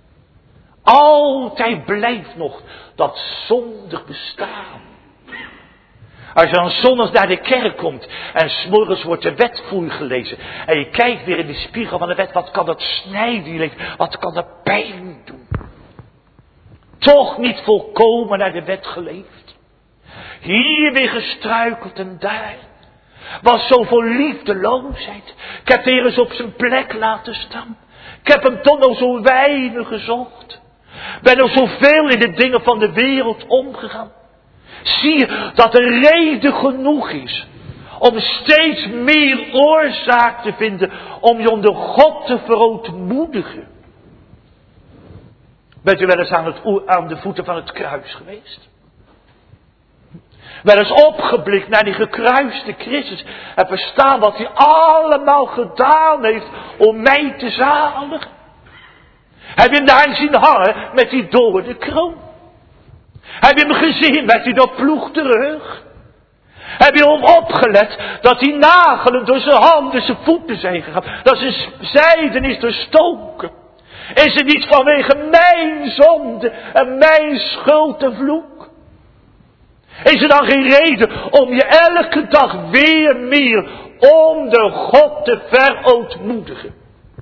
S1: Altijd blijft nog dat zondig bestaan. Als je dan zondags naar de kerk komt en 's morgens wordt de wet voor je gelezen. En je kijkt weer in de spiegel van de wet, wat kan dat snijden, je denkt, wat kan dat pijn doen. Toch niet volkomen naar de wet geleefd. Hier weer gestruikeld en daar. Was zoveel liefdeloosheid. Ik heb de Heer eens op zijn plek laten staan. Ik heb hem toch nog zo weinig gezocht. Ben nog zoveel in de dingen van de wereld omgegaan. Zie je dat er reden genoeg is om steeds meer oorzaak te vinden om je onder God te verootmoedigen. Bent u wel eens aan, het, aan de voeten van het kruis geweest? Wel eens opgeblikt naar die gekruiste Christus en verstaan wat hij allemaal gedaan heeft om mij te zaligen? Heb je hem daar zien hangen met die dode kroon? Heb je hem gezien met die doorploegde rug? Heb je hem opgelet dat die nagelen door zijn handen, zijn voeten zijn gegaan? Dat zijn zijden is doorstoken. Is het niet vanwege mijn zonde en mijn schuld en vloek? Is er dan geen reden om je elke dag weer meer onder God te verootmoedigen?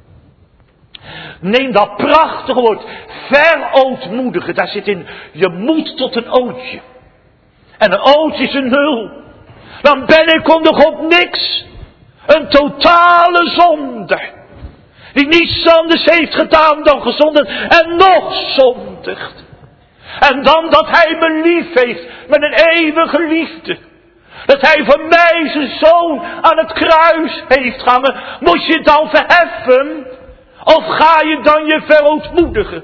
S1: Neem dat prachtige woord, verootmoedigen. Daar zit in, je moet tot een ootje. En een ootje is een nul. Dan ben ik onder God niks. Een totale zonde. Die niets anders heeft gedaan dan gezondigd en nog zondigt. En dan dat hij me lief heeft met een eeuwige liefde. Dat hij voor mij zijn zoon aan het kruis heeft gehangen. Moet je dan verheffen? Of ga je dan je verootmoedigen?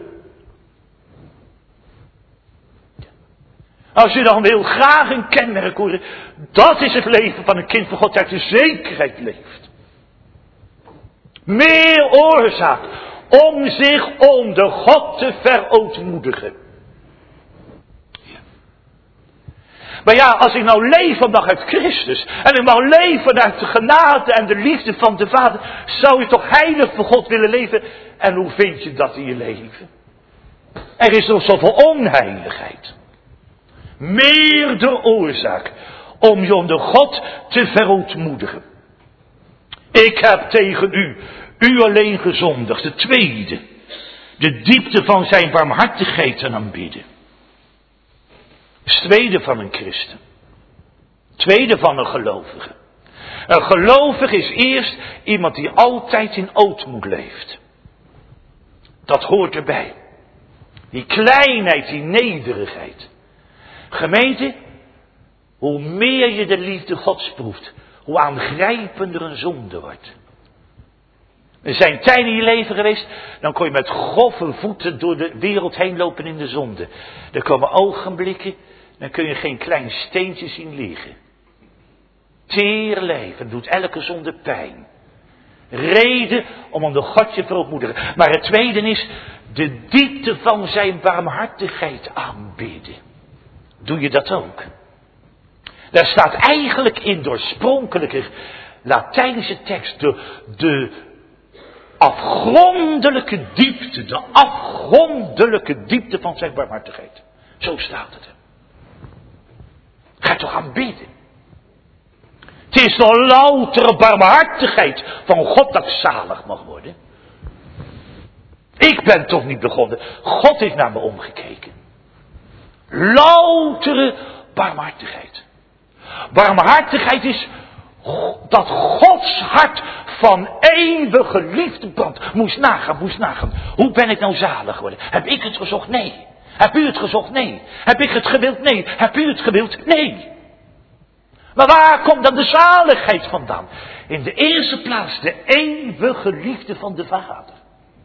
S1: Als je dan wil graag een kenmerk horen. Dat is het leven van een kind van God dat de zekerheid leeft. Meer oorzaak om zich onder God te verootmoedigen. Maar ja, als ik nou leven mag uit Christus. En ik mag leven uit de genade en de liefde van de Vader. Zou je toch heilig voor God willen leven? En hoe vind je dat in je leven? Er is nog zoveel onheiligheid. Meer de oorzaak om je onder God te verootmoedigen. Ik heb tegen u, u alleen gezondigd. De tweede. De diepte van zijn barmhartigheid te aanbidden. Dat is het tweede van een christen. Tweede van een gelovige. Een gelovige is eerst iemand die altijd in ootmoed leeft. Dat hoort erbij. Die kleinheid, die nederigheid. Gemeente, hoe meer je de liefde Gods proeft, hoe aangrijpender een zonde wordt. Er zijn tijden in je leven geweest, dan kon je met grove voeten door de wereld heen lopen in de zonde. Er komen ogenblikken, dan kun je geen klein steentje zien liggen. Teer leven doet elke zonde pijn. Reden om aan de God je verootmoedigen. Maar het tweede is de diepte van zijn barmhartigheid aanbidden. Doe je dat ook? Daar staat eigenlijk in de oorspronkelijke Latijnse tekst de, de afgrondelijke diepte, de afgrondelijke diepte van zijn barmhartigheid. Zo staat het. Ga toch aanbidden. Het is door loutere barmhartigheid van God dat ik zalig mag worden. Ik ben toch niet begonnen. God heeft naar me omgekeken. Loutere barmhartigheid. Barmhartigheid is dat Gods hart van eeuwige liefde brandt. Moest nagaan, moest nagaan. Hoe ben ik nou zalig geworden? Heb ik het gezocht? Nee. Heb u het gezocht? Nee. Heb ik het gewild? Nee. Heb u het gewild? Nee. Maar waar komt dan de zaligheid vandaan? In de eerste plaats de eeuwige liefde van de Vader.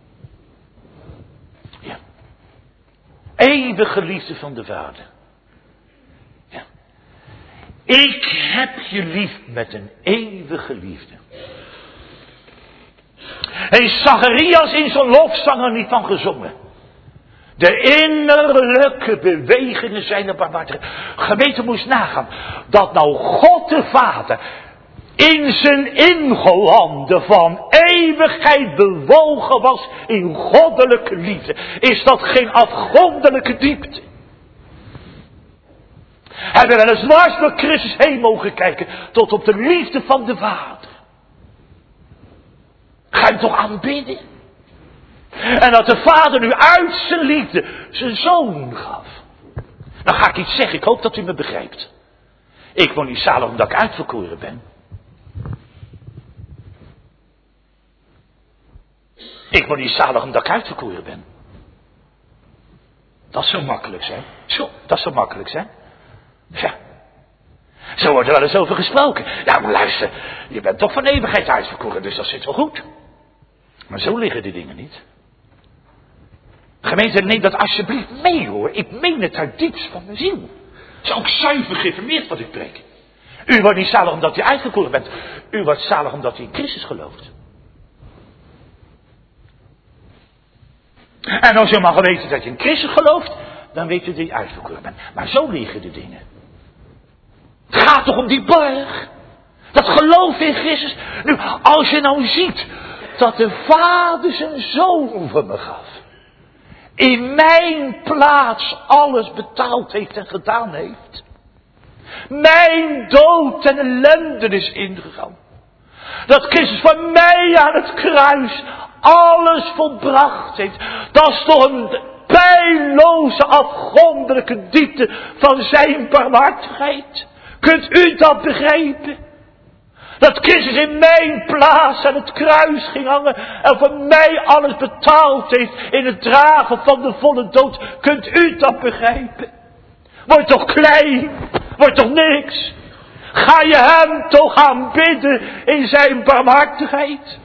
S1: Ja. Eeuwige liefde van de Vader. Ja. Ik heb je lief met een eeuwige liefde. Heeft Zacharias in zijn lofzang er niet van gezongen? De innerlijke bewegingen zijn er barmhartigheid. Gemeente moest nagaan dat nou God de Vader in zijn ingewanden van eeuwigheid bewogen was in goddelijke liefde. Is dat geen afgrondelijke diepte? Hebben we wel eens dwars door Christus heen mogen kijken tot op de liefde van de Vader. Ga je hem toch aanbidden? En dat de Vader nu uit zijn liefde zijn zoon gaf. Dan ga ik iets zeggen, ik hoop dat u me begrijpt. Ik word niet zalig omdat ik uitverkoren ben. Ik word niet zalig omdat ik uitverkoren ben. Dat is zo makkelijk, hè? Zo, dat is zo makkelijk, hè? Ja. Zo wordt er wel eens over gesproken. Ja, maar luister, je bent toch van eeuwigheid uitverkoren, dus dat zit wel goed. Maar zo liggen die dingen niet. Gemeente, neem dat alsjeblieft mee, hoor. Ik meen het uit diepst van mijn ziel. Het is ook zuiver geïnformeerd wat ik preek. U wordt niet zalig omdat u uitverkoren bent. U wordt zalig omdat u in Christus gelooft. En als je mag weten dat je in Christus gelooft, dan weet je dat je uitverkoren bent. Maar zo liggen de dingen. Het gaat toch om die borg. Dat geloof in Christus. Nu, als je nou ziet dat de Vader zijn zoon voor me gaf. In mijn plaats alles betaald heeft en gedaan heeft. Mijn dood en ellende is ingegaan. Dat Christus voor mij aan het kruis alles volbracht heeft. Dat is toch een pijloze afgrondelijke diepte van zijn barmhartigheid. Kunt u dat begrijpen? Dat Christus in mijn plaats aan het kruis ging hangen en voor mij alles betaald heeft in het dragen van de volle dood. Kunt u dat begrijpen? Word toch klein, word toch niks. Ga je hem toch aanbidden in zijn barmhartigheid?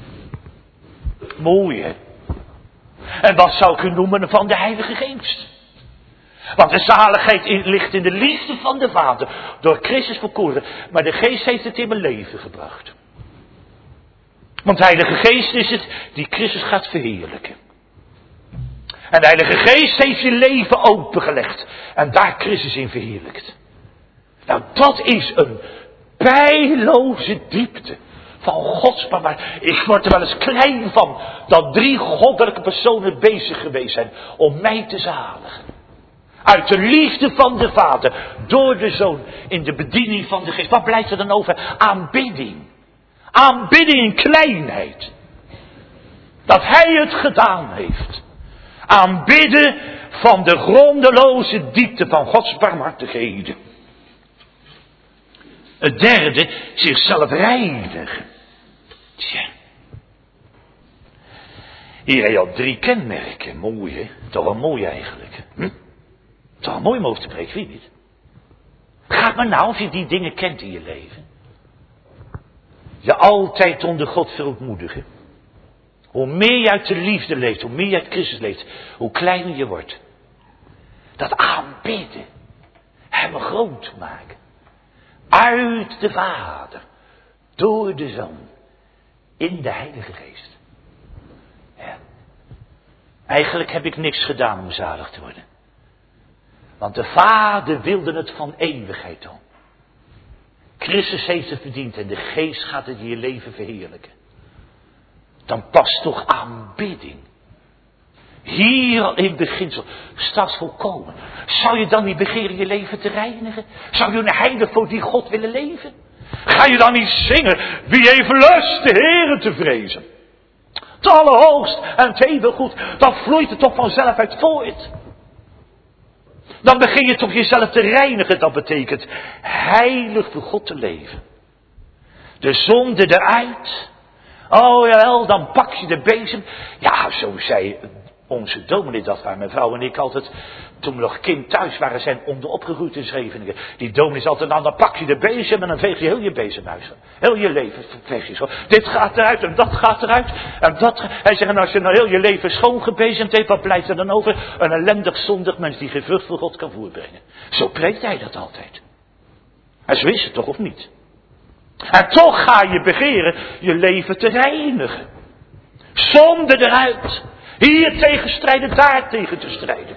S1: Mooi, hè? En wat zou ik u noemen van de Heilige Geest? Want de zaligheid in, ligt in de liefde van de Vader. Door Christus verkoren. Maar de Geest heeft het in mijn leven gebracht. Want de Heilige Geest is het die Christus gaat verheerlijken. En de Heilige Geest heeft je leven opengelegd. En daar Christus in verheerlijkt. Nou, dat is een pijloze diepte van Gods barmhartigheid. Ik word er wel eens klein van dat drie goddelijke personen bezig geweest zijn om mij te zaligen. Uit de liefde van de Vader, door de Zoon, in de bediening van de Geest. Wat blijft er dan over? Aanbidding. Aanbidding in kleinheid. Dat Hij het gedaan heeft. Aanbidden van de grondeloze diepte van Gods barmhartigheden. Het derde, zichzelf reinigen. Tja. Hier heb je al drie kenmerken. Mooi, hè? Toch wel mooi eigenlijk. Hm? Toch wel mooi om over te spreken, vind je niet? Gaat maar nou of je die dingen kent in je leven. Je altijd onder God verootmoedigen. Hoe meer je uit de liefde leeft, hoe meer je uit Christus leeft, hoe kleiner je wordt. Dat aanbidden. Hem groot maken. Uit de Vader. Door de Zoon. In de Heilige Geest. Ja. Eigenlijk heb ik niks gedaan om zalig te worden. Want de Vader wilde het van eeuwigheid doen. Christus heeft het verdiend en de Geest gaat het in je leven verheerlijken. Dan past toch aanbidding. Hier al in beginsel staat volkomen. Zou je dan niet begeren je leven te reinigen? Zou je een heilig voor die God willen leven? Ga je dan niet zingen, wie heeft lust de Heere te vrezen? Het allerhoogst en het evengoed, dan vloeit het toch vanzelf uit voort. Dan begin je toch jezelf te reinigen, dat betekent heilig voor God te leven. De zonde eruit. Oh jawel, dan pak je de bezem. Ja, zo zei onze dominee dat, waar mijn vrouw en ik altijd, toen we nog kind thuis waren, zijn onderopgegroeid in Scheveningen. Die dominee is altijd, nou dan pak je de bezem en dan veeg je heel je bezemhuis. Heel je leven veeg je zo. Dit gaat eruit en dat gaat eruit. En dat, hij zegt, en als je nou heel je leven schoon gebezemd heeft, wat blijft er dan over? Een ellendig zondig mens die geen vrucht voor God kan voortbrengen. Zo preekt hij dat altijd. En zo is het toch of niet? En toch ga je begeren je leven te reinigen. Zonde eruit. Hier tegen strijden, daar tegen te strijden.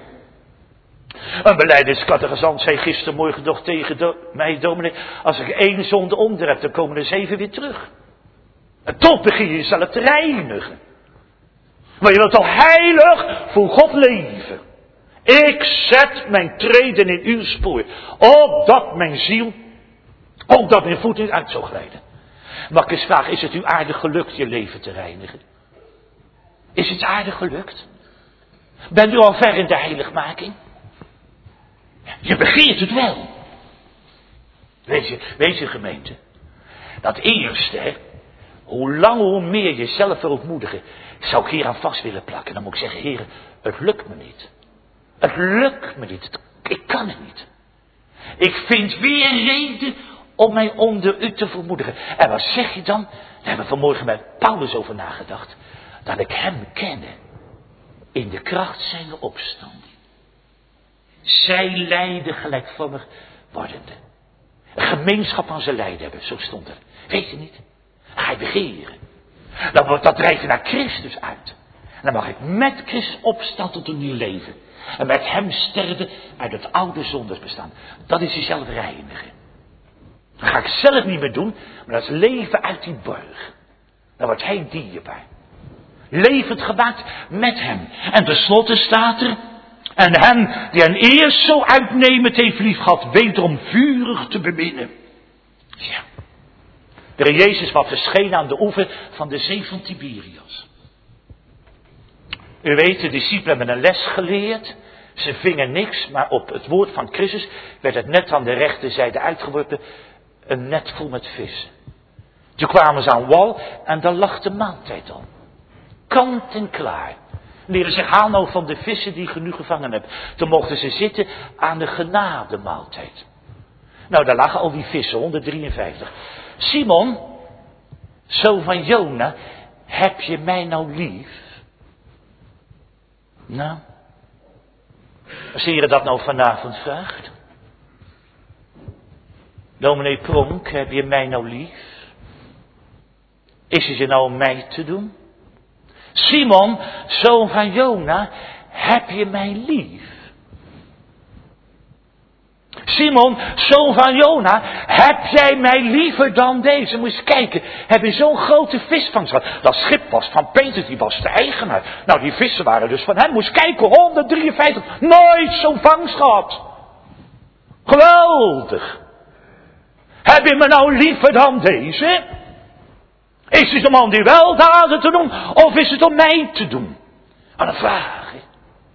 S1: Een belijdeniscategorisant zei gistermorgen nog tegen do- mij, dominee, als ik één zonde onder heb, dan komen er zeven weer terug. En toch begin je jezelf te reinigen. Maar je wilt al heilig voor God leven. Ik zet mijn treden in uw spoor, opdat mijn ziel, opdat mijn voet niet uit zou glijden. Mag ik eens vragen, is het u aardig gelukt je leven te reinigen? Is het aardig gelukt? Bent u al ver in de heiligmaking? Je begeert het wel. Weet je, weet je gemeente, dat eerste, hè, hoe lang hoe meer jezelf verootmoedigen, zou ik hier aan vast willen plakken. Dan moet ik zeggen, heren, het lukt me niet. Het lukt me niet. Ik kan het niet. Ik vind weer reden om mij onder u te vermoedigen. En wat zeg je dan? Daar hebben we vanmorgen met Paulus over nagedacht. Dat ik hem kenne in de kracht zijn opstanding. Zij lijden gelijkvormig wordende. Een gemeenschap van zijn lijden hebben, zo stond er. Weet je niet? Ga je begeren. Dan wordt dat drijven naar Christus uit. En dan mag ik met Christus opstaan tot een nieuw leven. En met hem sterven uit het oude zondersbestaan. Dat is jezelf reinigen. Dat ga ik zelf niet meer doen, maar dat is leven uit die borg. Dan wordt hij dierbaar. Levend gemaakt met hem. En tenslotte staat er, en hem die hen eerst zo uitnemend heeft lief gehad, wederom vurig te beminnen. Ja. De Heer Jezus was verschenen aan de oever van de zee van Tiberias. U weet, de discipelen hebben een les geleerd. Ze vingen niks, maar op het woord van Christus werd het net aan de rechterzijde uitgeworpen. Een net vol met vissen. Toen kwamen ze aan wal en dan lag de maaltijd al. Kant en klaar. De Heer zegt, haal nou van de vissen die je nu gevangen hebt. Toen mochten ze zitten aan de genademaaltijd. Nou, daar lagen al die vissen, honderddrieënvijftig. Simon, zoon van Jona, heb je mij nou lief? Nou, als de Heer dat nou vanavond vraagt. Dominee Pronk, heb je mij nou lief? Is het je nou om mij te doen? Simon, zoon van Jona, heb je mij lief? Simon, zoon van Jona, heb jij mij liever dan deze? Moet eens kijken, heb je zo'n grote visvangst gehad? Dat schip was van Peter, die was de eigenaar. Nou, die vissen waren dus van hem. Moet eens kijken, honderddrieënvijftig, nooit zo'n vangst gehad. Geweldig. Heb je me nou liever dan deze? Is het om aan die weldaden te doen, of is het om mij te doen? Wat een vraag, hè?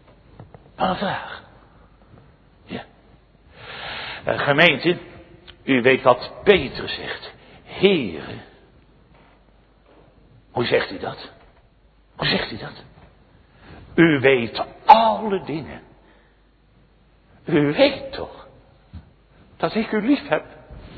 S1: Een vraag. Ja. Uh, gemeente, u weet wat Petrus zegt. Heere. Hoe zegt hij dat? Hoe zegt hij dat? U weet alle dingen. U weet toch dat ik u lief heb.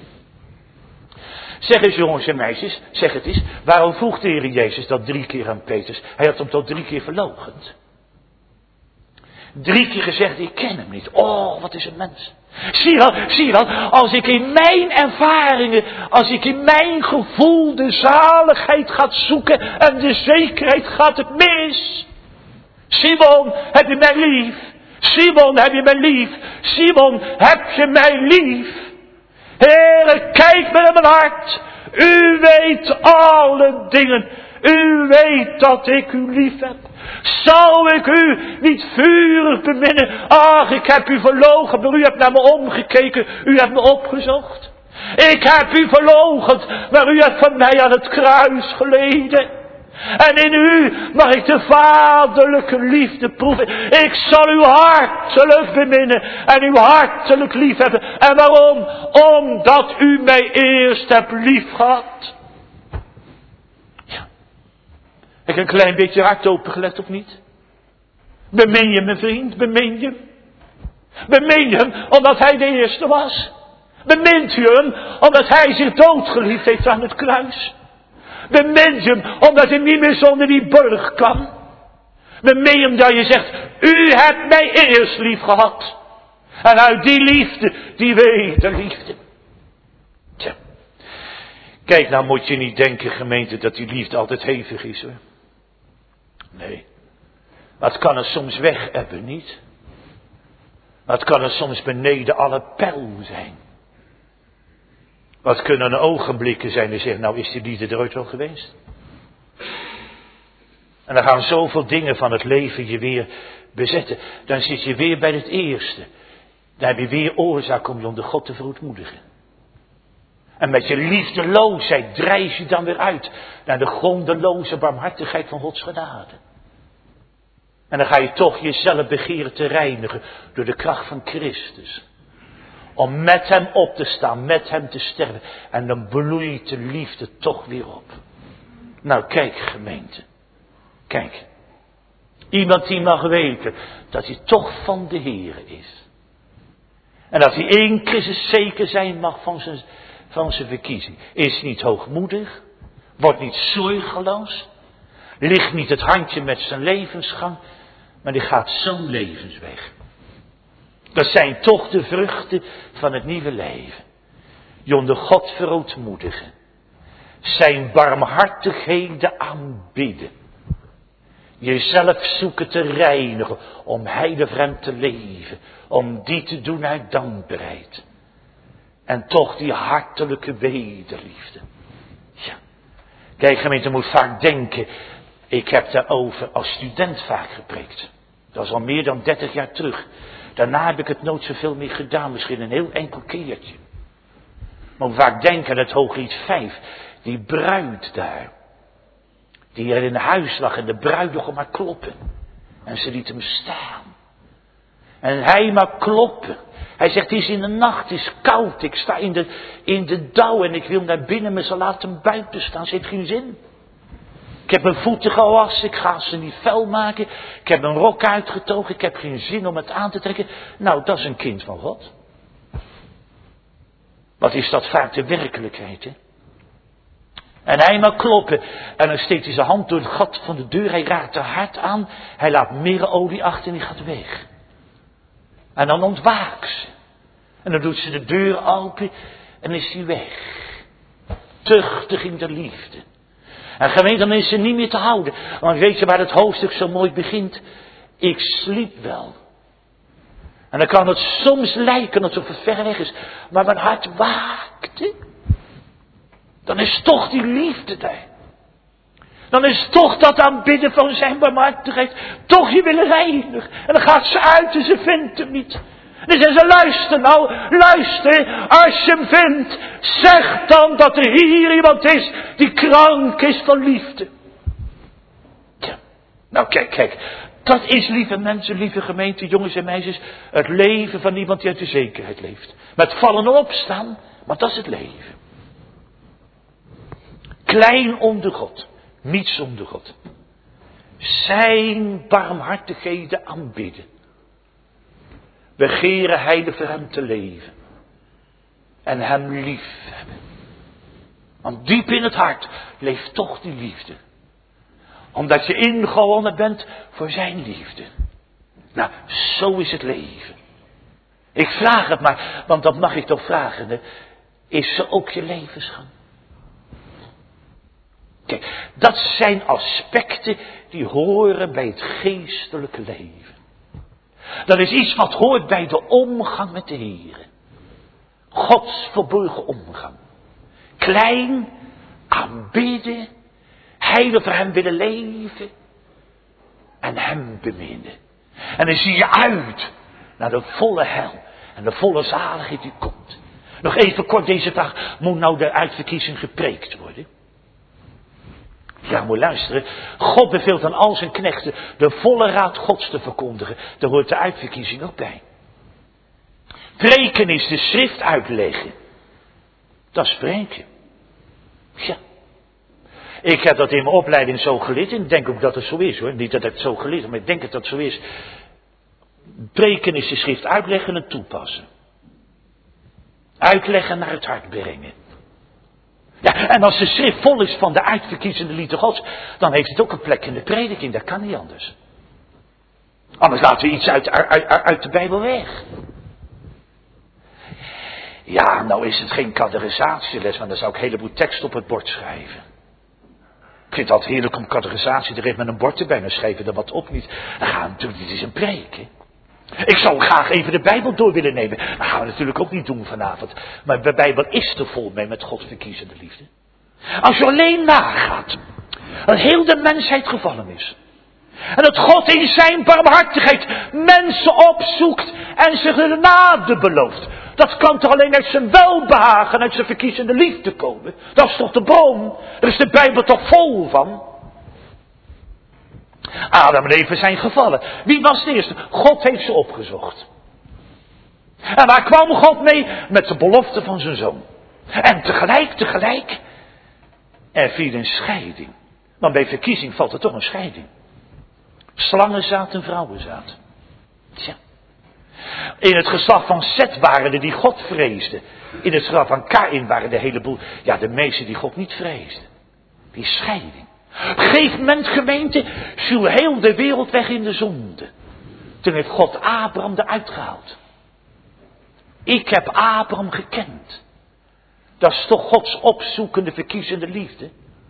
S1: Zeg eens jongens en meisjes, zeg het eens. Waarom vroeg de Heer Jezus dat drie keer aan Petrus? Hij had hem tot drie keer verloochend. Drie keer gezegd, ik ken hem niet. Oh, wat is een mens. Zie je wel, zie je wel, als ik in mijn ervaringen, als ik in mijn gevoel de zaligheid ga zoeken en de zekerheid, gaat het mis. Simon, heb je mij lief? Simon, heb je mij lief? Simon, heb je mij lief? Heere, kijk met mijn hart. U weet alle dingen. U weet dat ik u lief heb. Zou ik u niet vurig beminnen? Ach, ik heb u verloochend, maar u hebt naar me omgekeken. U hebt me opgezocht. Ik heb u verloochend, maar u hebt van mij aan het kruis geleden. En in u mag ik de vaderlijke liefde proeven. Ik zal u hartelijk beminnen en u hartelijk lief hebben. En waarom? Omdat u mij eerst hebt lief gehad. Ja. Heb ik een klein beetje hart opengelegd of niet? Bemin je mijn vriend? Bemin je hem? Bemin je hem omdat hij de eerste was? Bemint u hem omdat hij zich doodgeliefd heeft aan het kruis? Bemint je hem omdat hij niet meer zonder die burg kan? Bemin je hem dat je zegt, u hebt mij eerst lief gehad. En uit die liefde, die wederliefde. Tja. Kijk, nou moet je niet denken, gemeente, dat die liefde altijd hevig is, hoor. Nee. Maar het kan er soms weg hebben, niet? Maar het kan er soms beneden alle peil zijn. Wat kunnen er ogenblikken zijn die zeggen, nou is die liefde er ooit wel geweest? En dan gaan zoveel dingen van het leven je weer bezetten. Dan zit je weer bij het eerste. Dan heb je weer oorzaak om je onder God te verootmoedigen. En met je liefdeloosheid drijf je dan weer uit naar de grondeloze barmhartigheid van Gods genade. En dan ga je toch jezelf begeren te reinigen door de kracht van Christus. Om met hem op te staan, met hem te sterven. En dan bloeit de liefde toch weer op. Nou kijk gemeente. Kijk. Iemand die mag weten dat hij toch van de Heere is. En dat hij één Christus zeker zijn mag van zijn, van zijn verkiezing. Is niet hoogmoedig. Wordt niet zorgeloos. Ligt niet het handje met zijn levensgang. Maar die gaat zo'n levensweg. Dat zijn toch de vruchten van het nieuwe leven. Je onder God verootmoedigen. Zijn barmhartigheden aanbidden. Jezelf zoeken te reinigen. Om heilig voor hem te leven. Om die te doen uit dankbaarheid. En toch die hartelijke wederliefde. Ja. Kijk gemeente, moet vaak denken. Ik heb daarover als student vaak gepreekt. Dat is al meer dan dertig jaar terug. Daarna heb ik het nooit zoveel meer gedaan. Misschien een heel enkel keertje. Maar vaak denken aan het Hoogriet vijf. Die bruid daar. Die er in huis lag en de bruidegom maar kloppen. En ze liet hem staan. En hij maar kloppen. Hij zegt, het is in de nacht, het is koud. Ik sta in de, in de dauw en ik wil naar binnen. Maar ze laat hem buiten staan. Ze heeft geen zin. Ik heb mijn voeten gewassen, ik ga ze niet vuil maken. Ik heb mijn rok uitgetogen, ik heb geen zin om het aan te trekken. Nou, dat is een kind van God. Wat is dat vaak de werkelijkheid, hè? En hij mag kloppen. En dan steekt hij zijn hand door het gat van de deur. Hij raakt haar hart aan. Hij laat mirenolie achter en die gaat weg. En dan ontwaakt ze. En dan doet ze de deur open en is hij weg. Tuchtig in de liefde. En gemeente, dan is ze niet meer te houden. Want weet je waar het hoofdstuk zo mooi begint? Ik sliep wel. En dan kan het soms lijken alsof het ver weg is. Maar mijn hart waakte. Dan is toch die liefde daar. Dan is toch dat aanbidden van zijn barmhartigheid. Toch je willen reinigen. En dan gaat ze uit en ze vindt hem niet. En dan zeggen ze, luister nou, luister. Als je hem vindt, zeg dan dat er hier iemand is die krank is van liefde. Ja, Nou kijk, kijk. Dat is, lieve mensen, lieve gemeente, jongens en meisjes, het leven van iemand die uit de zekerheid leeft. Met vallen en opstaan, maar dat is het leven. Klein onder God, niets onder God. Zijn barmhartigheden aanbidden. Begeren heilig voor hem te leven. En hem lief hebben. Want diep in het hart leeft toch die liefde. Omdat je ingewonnen bent voor zijn liefde. Nou, zo is het leven. Ik vraag het maar, want dat mag ik toch vragen. Hè? Is ze ook je levensgang? Kijk, dat zijn aspecten die horen bij het geestelijke leven. Dat is iets wat hoort bij de omgang met de Heer. Gods verborgen omgang. Klein, aanbidden, heilig voor hem willen leven en hem beminnen. En dan zie je uit naar de volle hel en de volle zaligheid die komt. Nog even kort deze vraag, moet nou de uitverkiezing gepreekt worden? Ja, moet luisteren. God beveelt aan al zijn knechten de volle raad Gods te verkondigen. Daar hoort de uitverkiezing ook bij. Preken is de schrift uitleggen. Dat is preken. Ja. Ik heb dat in mijn opleiding zo geleerd en ik denk ook dat het zo is hoor. Niet dat ik het zo geleerd heb, maar ik denk dat dat zo is. Preken is de schrift uitleggen en toepassen. Uitleggen naar het hart brengen. Ja, en als de schrift vol is van de uitverkiezende liefde Gods, dan heeft het ook een plek in de prediking. Dat kan niet anders. Anders laten we iets uit, uit, uit de Bijbel weg. Ja, nou is het geen categorisatieles, want dan zou ik een heleboel tekst op het bord schrijven. Ik vind het altijd heerlijk om categorisatie er even met een bord erbij te schrijven, er wat op niet. Dan gaan we natuurlijk, dit is een preek, hè. Ik zou graag even de Bijbel door willen nemen. Dat gaan we natuurlijk ook niet doen vanavond. Maar de Bijbel is er vol mee met Gods verkiezende liefde. Als je alleen nagaat dat heel de mensheid gevallen is. En dat God in zijn barmhartigheid mensen opzoekt en zich de genade belooft. Dat kan toch alleen uit zijn welbehagen, uit zijn verkiezende liefde komen. Dat is toch de bron. Daar is de Bijbel toch vol van. Adam en Eva zijn gevallen. Wie was de eerste? God heeft ze opgezocht. En waar kwam God mee? Met de belofte van zijn zoon. En tegelijk, tegelijk, er viel een scheiding. Want bij verkiezing valt er toch een scheiding. Slangenzaad en vrouwenzaad. Tja. In het geslacht van Seth waren er die God vreesden. In het geslacht van Kain waren er een heleboel, ja, de meesten die God niet vreesden. Die scheiding. Op een gegeven moment, gemeente, viel heel de wereld weg in de zonde. Toen heeft God Abraham eruit gehaald. Ik heb Abraham gekend. Dat is toch Gods opzoekende, verkiezende liefde.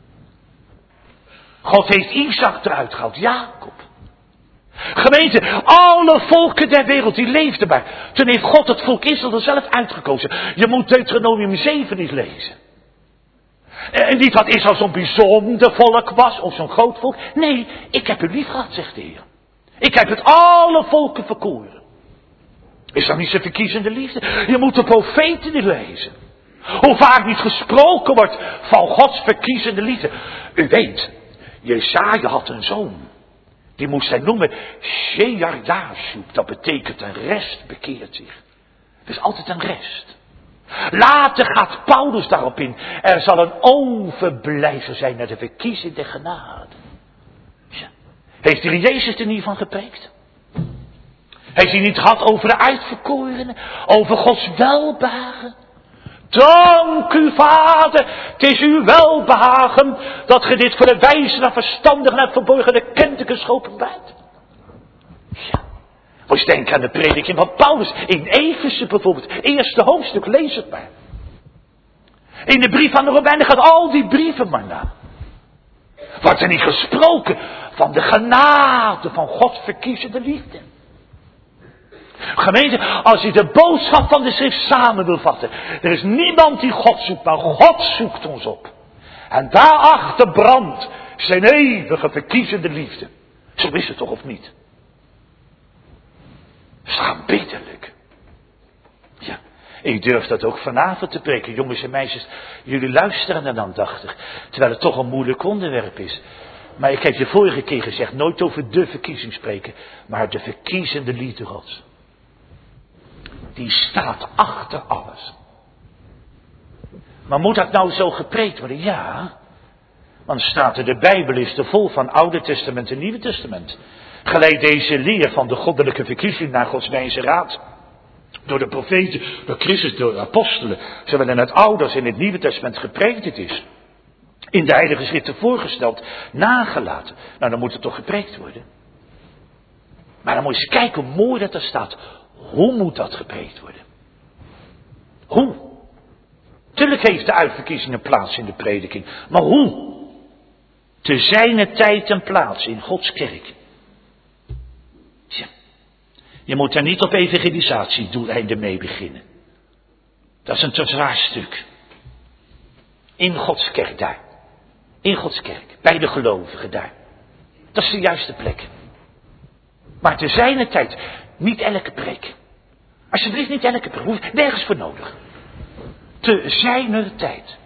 S1: God heeft Isaac eruit gehaald, Jacob. Gemeente, alle volken der wereld, die leefden maar. Toen heeft God het volk Israël er zelf uitgekozen. Je moet Deuteronomium zeven niet lezen. En niet wat Israël zo'n bijzonder volk was, of zo'n groot volk. Nee, ik heb u lief gehad, zegt de Heer. Ik heb het alle volken verkoren. Is dat niet zijn verkiezende liefde? Je moet de profeten niet lezen. Hoe vaak niet gesproken wordt van Gods verkiezende liefde. U weet, Jesaja had een zoon. Die moest hij noemen Shear-Jashub. Dat betekent een rest bekeert zich. Het is altijd een rest. Later gaat Paulus daarop in. Er zal een overblijver zijn naar de verkiezing der genade. Ja. Heeft de Heer Jezus er niet van gepreekt? Heeft hij niet gehad over de uitverkorenen? Over Gods welbehagen? Dank u, Vader, het is uw welbehagen dat ge dit voor de wijze en verstandigen en verborgene kent geschopen bent. Ja. Moet je denken aan de prediking van Paulus in Efeze bijvoorbeeld. Eerste hoofdstuk, lees het maar. In de brief aan de Romeinen gaat al die brieven maar na. Wordt er niet gesproken van de genade van Gods verkiezende liefde. Gemeente, als je de boodschap van de schrift samen wil vatten. Er is niemand die God zoekt, maar God zoekt ons op. En daarachter brandt zijn eeuwige verkiezende liefde. Zo is het toch of niet? Het is aanbiddelijk. Ja, ik durf dat ook vanavond te preken. Jongens en meisjes, jullie luisteren dan aandachtig. Terwijl het toch een moeilijk onderwerp is. Maar ik heb je vorige keer gezegd, nooit over de verkiezing spreken, maar de verkiezende liefde Gods. Die staat achter alles. Maar moet dat nou zo gepreekt worden? Ja. Want staat er, de Bijbel is er vol van Oude Testament en Nieuwe Testament. Gelijk deze leer van de goddelijke verkiezing naar Gods wijze raad. Door de profeten, door Christus, door de apostelen. Zowel in het Oude als in het Nieuwe Testament gepreekt het is. In de Heilige Schriften voorgesteld, nagelaten. Nou, dan moet het toch gepreekt worden. Maar dan moet je eens kijken hoe mooi dat er staat. Hoe moet dat gepreekt worden? Hoe? Tuurlijk heeft de uitverkiezing een plaats in de prediking. Maar hoe? Te zijne tijd en plaats in Gods kerk. Tja. Je moet daar niet op evangelisatiedoeleinden mee beginnen. Dat is een te zwaar stuk. In Gods kerk daar. In Gods kerk. Bij de gelovigen daar. Dat is de juiste plek. Maar te zijne tijd. Niet elke preek. Alsjeblieft niet elke preek. Hoeft nergens voor nodig. Te zijner tijd.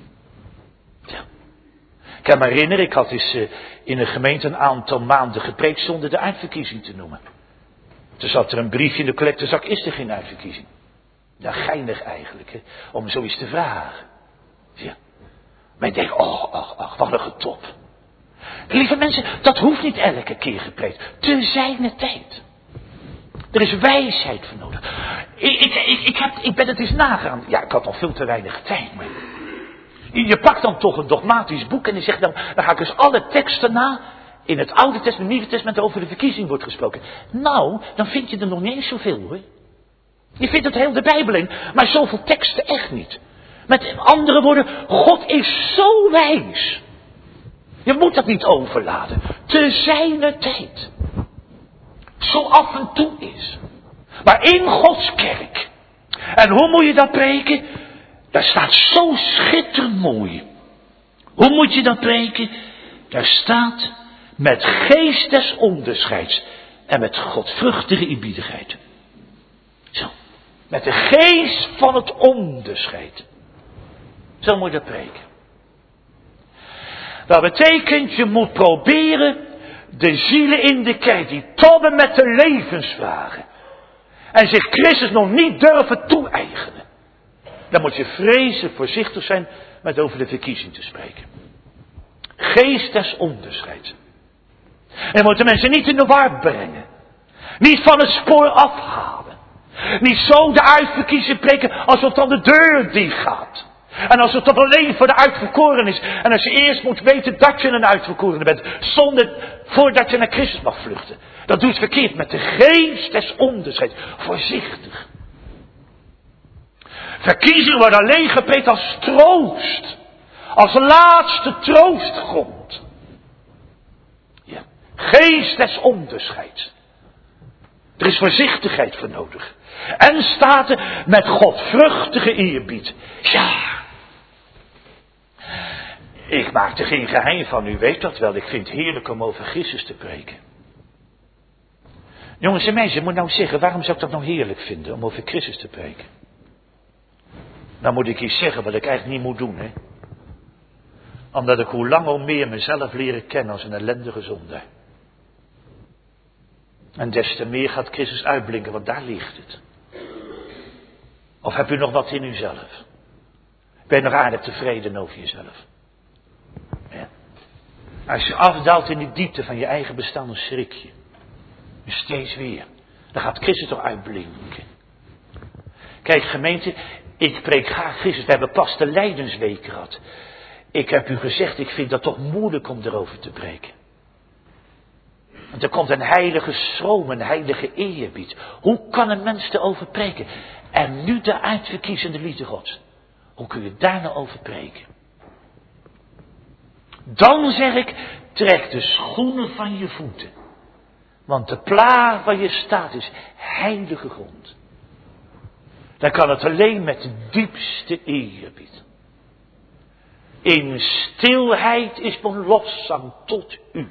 S1: Ja. Ik kan me herinneren, ik had eens uh, in een gemeente een aantal maanden gepreekt zonder de uitverkiezing te noemen. Toen zat er een briefje in de collectezak, is er geen uitverkiezing? Ja, geinig eigenlijk, hè, om zoiets te vragen. Ja. Maar ik denk, oh, ach, ach, wat een getop. Lieve mensen, dat hoeft niet elke keer gepreekt. Te zijner tijd. Er is wijsheid voor nodig. Ik, ik, ik, ik, heb, ik ben het eens nagaan. Ja, ik had nog veel te weinig tijd. Maar je pakt dan toch een dogmatisch boek en je zegt dan, dan ga ik eens alle teksten na. In het Oude Testament, Nieuwe Testament over de verkiezing wordt gesproken. Nou, dan vind je er nog niet eens zoveel hoor. Je vindt het heel de Bijbel in, maar zoveel teksten echt niet. Met andere woorden, God is zo wijs. Je moet dat niet overladen. Te zijner tijd. Zo af en toe is. Maar in Gods kerk. En hoe moet je dat preken? Daar staat zo schitterend mooi. Hoe moet je dat preken? Daar staat met geest des onderscheids. En met godvruchtige eerbiedigheid. Zo. Met de geest van het onderscheid. Zo moet je dat preken. Dat betekent, je moet proberen de zielen in de kerk die tobben met de levensvragen. En zich Christus nog niet durven toe-eigenen. Dan moet je vrezen voorzichtig zijn met over de verkiezing te spreken. Geest des onderscheids. En moet de mensen niet in de war brengen. Niet van het spoor afhalen. Niet zo de uitverkiezing preken alsof dan de deur dicht gaat. En als het toch alleen voor de uitverkoren is. En als je eerst moet weten dat je een uitverkorene bent. Zonder, voordat je naar Christus mag vluchten. Dat doet verkeerd met de geest des onderscheids. Voorzichtig. Verkiezingen worden alleen gepreekt als troost. Als laatste troostgrond. Ja. Geest des onderscheids. Er is voorzichtigheid voor nodig. En staat er met godvruchtige eerbied. Ja. Ik maak er geen geheim van, u weet dat wel. Ik vind het heerlijk om over Christus te preken. Jongens en meisjes, ik moet nou zeggen, waarom zou ik dat nou heerlijk vinden om over Christus te preken? Nou moet ik iets zeggen wat ik eigenlijk niet moet doen, hè. Omdat ik hoe langer hoe meer mezelf leren kennen als een ellendige zondaar. En des te meer gaat Christus uitblinken, want daar ligt het. Of heb u nog wat in uzelf? Ben je nog aardig tevreden over jezelf? Ja. Als je afdaalt in die diepte van je eigen bestaan, dan schrik je. En steeds weer. Dan gaat Christus toch uitblinken. Kijk gemeente, ik preek graag Christus. We hebben pas de Lijdensweek gehad. Ik heb u gezegd, ik vind dat toch moeilijk om erover te preken. Want er komt een heilige stroom, een heilige eerbied. Hoe kan een mens erover preken? En nu de uitverkiezende liefde Gods. Hoe kun je daar nou over preken? Dan zeg ik, trek de schoenen van je voeten. Want de plaats waar je staat is heilige grond. Dan kan het alleen met de diepste eerbied. In stilheid is mijn lofzang tot u.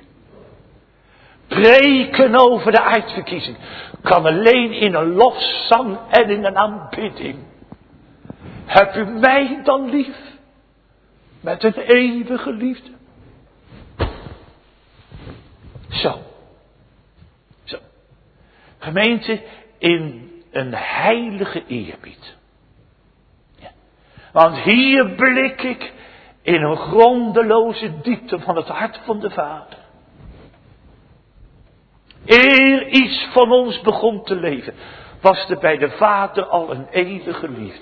S1: Preken over de uitverkiezing kan alleen in een lofzang en in een aanbidding. Heb u mij dan lief met een eeuwige liefde? Zo. Zo. Gemeente, in een heilige eerbied. Ja. Want hier blik ik in een grondeloze diepte van het hart van de Vader. Eer iets van ons begon te leven, was er bij de Vader al een eeuwige liefde.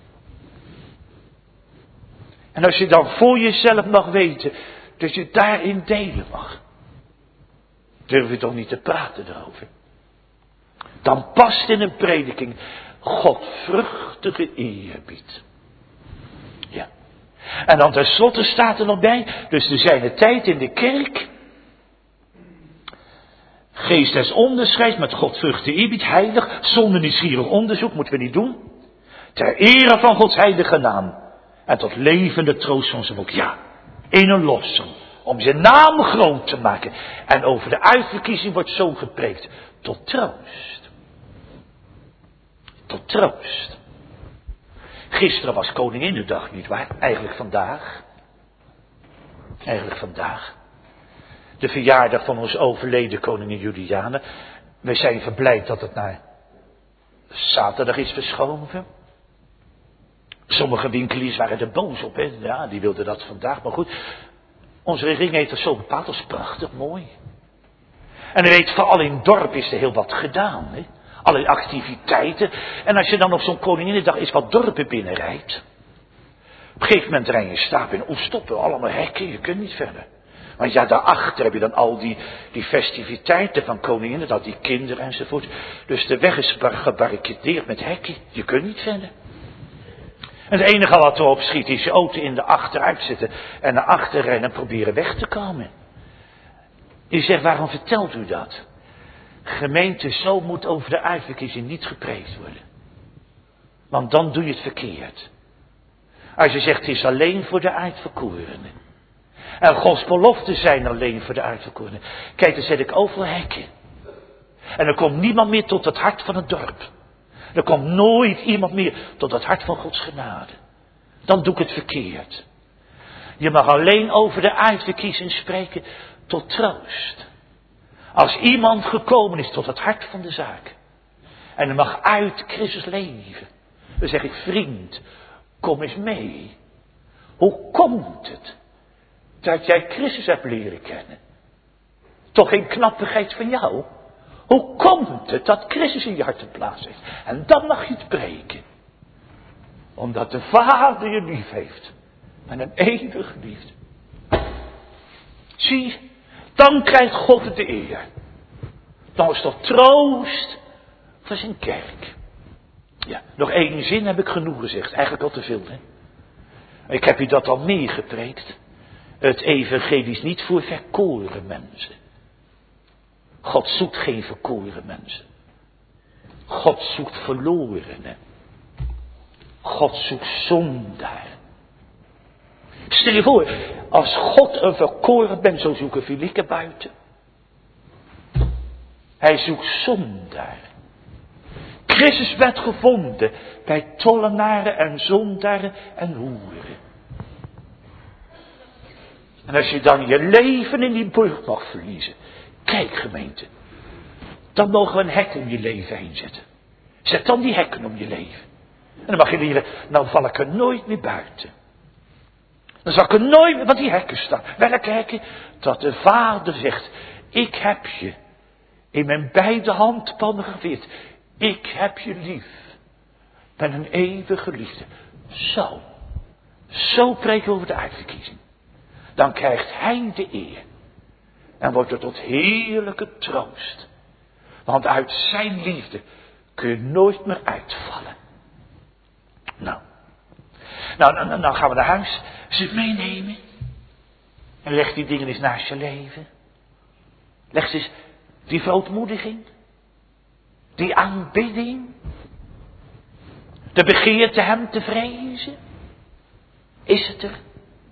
S1: En als je dan voor jezelf mag weten dat je daarin delen mag, durf je toch niet te praten erover. Dan past in een prediking godvruchtige eerbied. Ja. En dan tenslotte staat er nog bij, dus er zijn een tijd in de kerk, geest des onderscheids met godvruchtige eerbied, heilig, zonder nieuwsgierig onderzoek, moeten we niet doen. Ter ere van Gods heilige naam. En tot levende troost van zijn volk. Ja, in een lossing. Om zijn naam groot te maken. En over de uitverkiezing wordt zo gepreekt. Tot troost. Tot troost. Gisteren was Koninginnedag, nietwaar? Eigenlijk vandaag. Eigenlijk vandaag. De verjaardag van ons overleden koningin Juliane. We zijn verblijd dat het naar zaterdag is verschoven. Sommige winkeliers waren er boos op, hè? Ja, die wilden dat vandaag, maar goed. Onze regering heeft het zo bepaald, dat is prachtig, mooi. En u weet, vooral in het dorp is er heel wat gedaan, hè? Allerlei activiteiten. En als je dan op zo'n Koninginnedag eens wat dorpen binnenrijdt. Op een gegeven moment rij je stap in, oh stoppen, allemaal hekken, je kunt niet verder. Want ja, daarachter heb je dan al die, die festiviteiten van koninginnen, dat die kinderen enzovoort. Dus de weg is gebarricadeerd met hekken, je kunt niet verder. En het enige wat erop schiet is je auto in de achteruit zetten en naar achter rennen en proberen weg te komen. U zegt, waarom vertelt u dat? Gemeente, zo moet over de uitverkiezing niet gepreekt worden. Want dan doe je het verkeerd. Als je zegt, het is alleen voor de uitverkorenen. En Gods beloften zijn alleen voor de uitverkorenen. Kijk, dan zet ik overal hekken. En er komt niemand meer tot het hart van het dorp. Er komt nooit iemand meer tot het hart van Gods genade. Dan doe ik het verkeerd. Je mag alleen over de uitverkiezing spreken tot troost. Als iemand gekomen is tot het hart van de zaak. En er mag uit Christus leven. Dan zeg ik, vriend, kom eens mee. Hoe komt het dat jij Christus hebt leren kennen? Toch geen knappigheid van jou? Hoe komt het dat Christus in je hart een plaats heeft? En dan mag je het breken. Omdat de Vader je lief heeft. Met een eeuwige liefde. Zie, dan krijgt God het de eer. Dan is dat troost voor zijn kerk. Ja, nog één zin heb ik genoeg gezegd. Eigenlijk al te veel, hè. Ik heb u dat al meegepreekt. Het evangelie is niet voor verkoren mensen. God zoekt geen verkoren mensen. God zoekt verlorenen. God zoekt zondaren. Stel je voor, als God een verkoren bent, zo zoeken Filieke buiten. Hij zoekt zondaren. Christus werd gevonden bij tollenaren en zondaren en hoeren. En als je dan je leven in die burcht mag verliezen. Kijk gemeente. Dan mogen we een hek om je leven heen zetten. Zet dan die hekken om je leven. En dan mag je leren, nou val ik er nooit meer buiten. Dan zal ik er nooit meer, want die hekken staan. Welke hekken? Dat de Vader zegt, ik heb je in mijn beide handpalmen geveerd. Ik heb je lief. Met een eeuwige liefde. Zo. Zo preken we over de uitverkiezing. Dan krijgt hij de eer. En wordt het tot heerlijke troost. Want uit zijn liefde kun je nooit meer uitvallen. Nou. Nou, nou, nou gaan we naar huis. Ze het meenemen. En leg die dingen eens naast je leven. Leg eens die verootmoediging. Die aanbidding. De begeerte hem te vrezen. Is het er?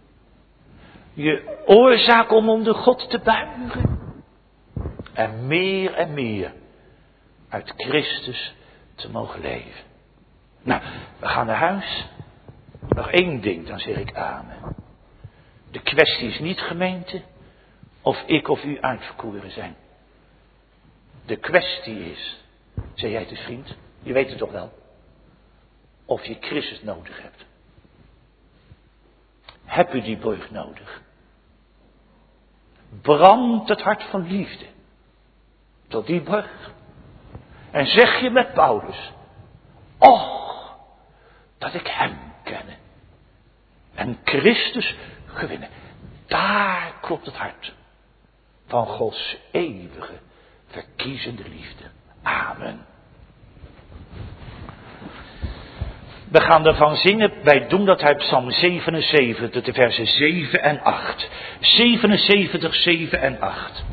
S1: Je oorzaak om onder God te buigen. En meer en meer uit Christus te mogen leven. Nou, we gaan naar huis. Nog één ding, dan zeg ik amen. De kwestie is niet gemeente of ik of u uitverkoren zijn. De kwestie is, zei jij het eens vriend, je weet het toch wel, of je Christus nodig hebt. Heb u die borg nodig? Brandt het hart van liefde tot die borg. En zeg je met Paulus, och, dat ik hem kenne. En Christus gewinnen. Daar klopt het hart van Gods eeuwige, verkiezende liefde. Amen. We gaan ervan zingen, wij doen dat uit Psalm zevenenzeventig, de versen zeven en acht. zevenenzeventig, zeven en acht.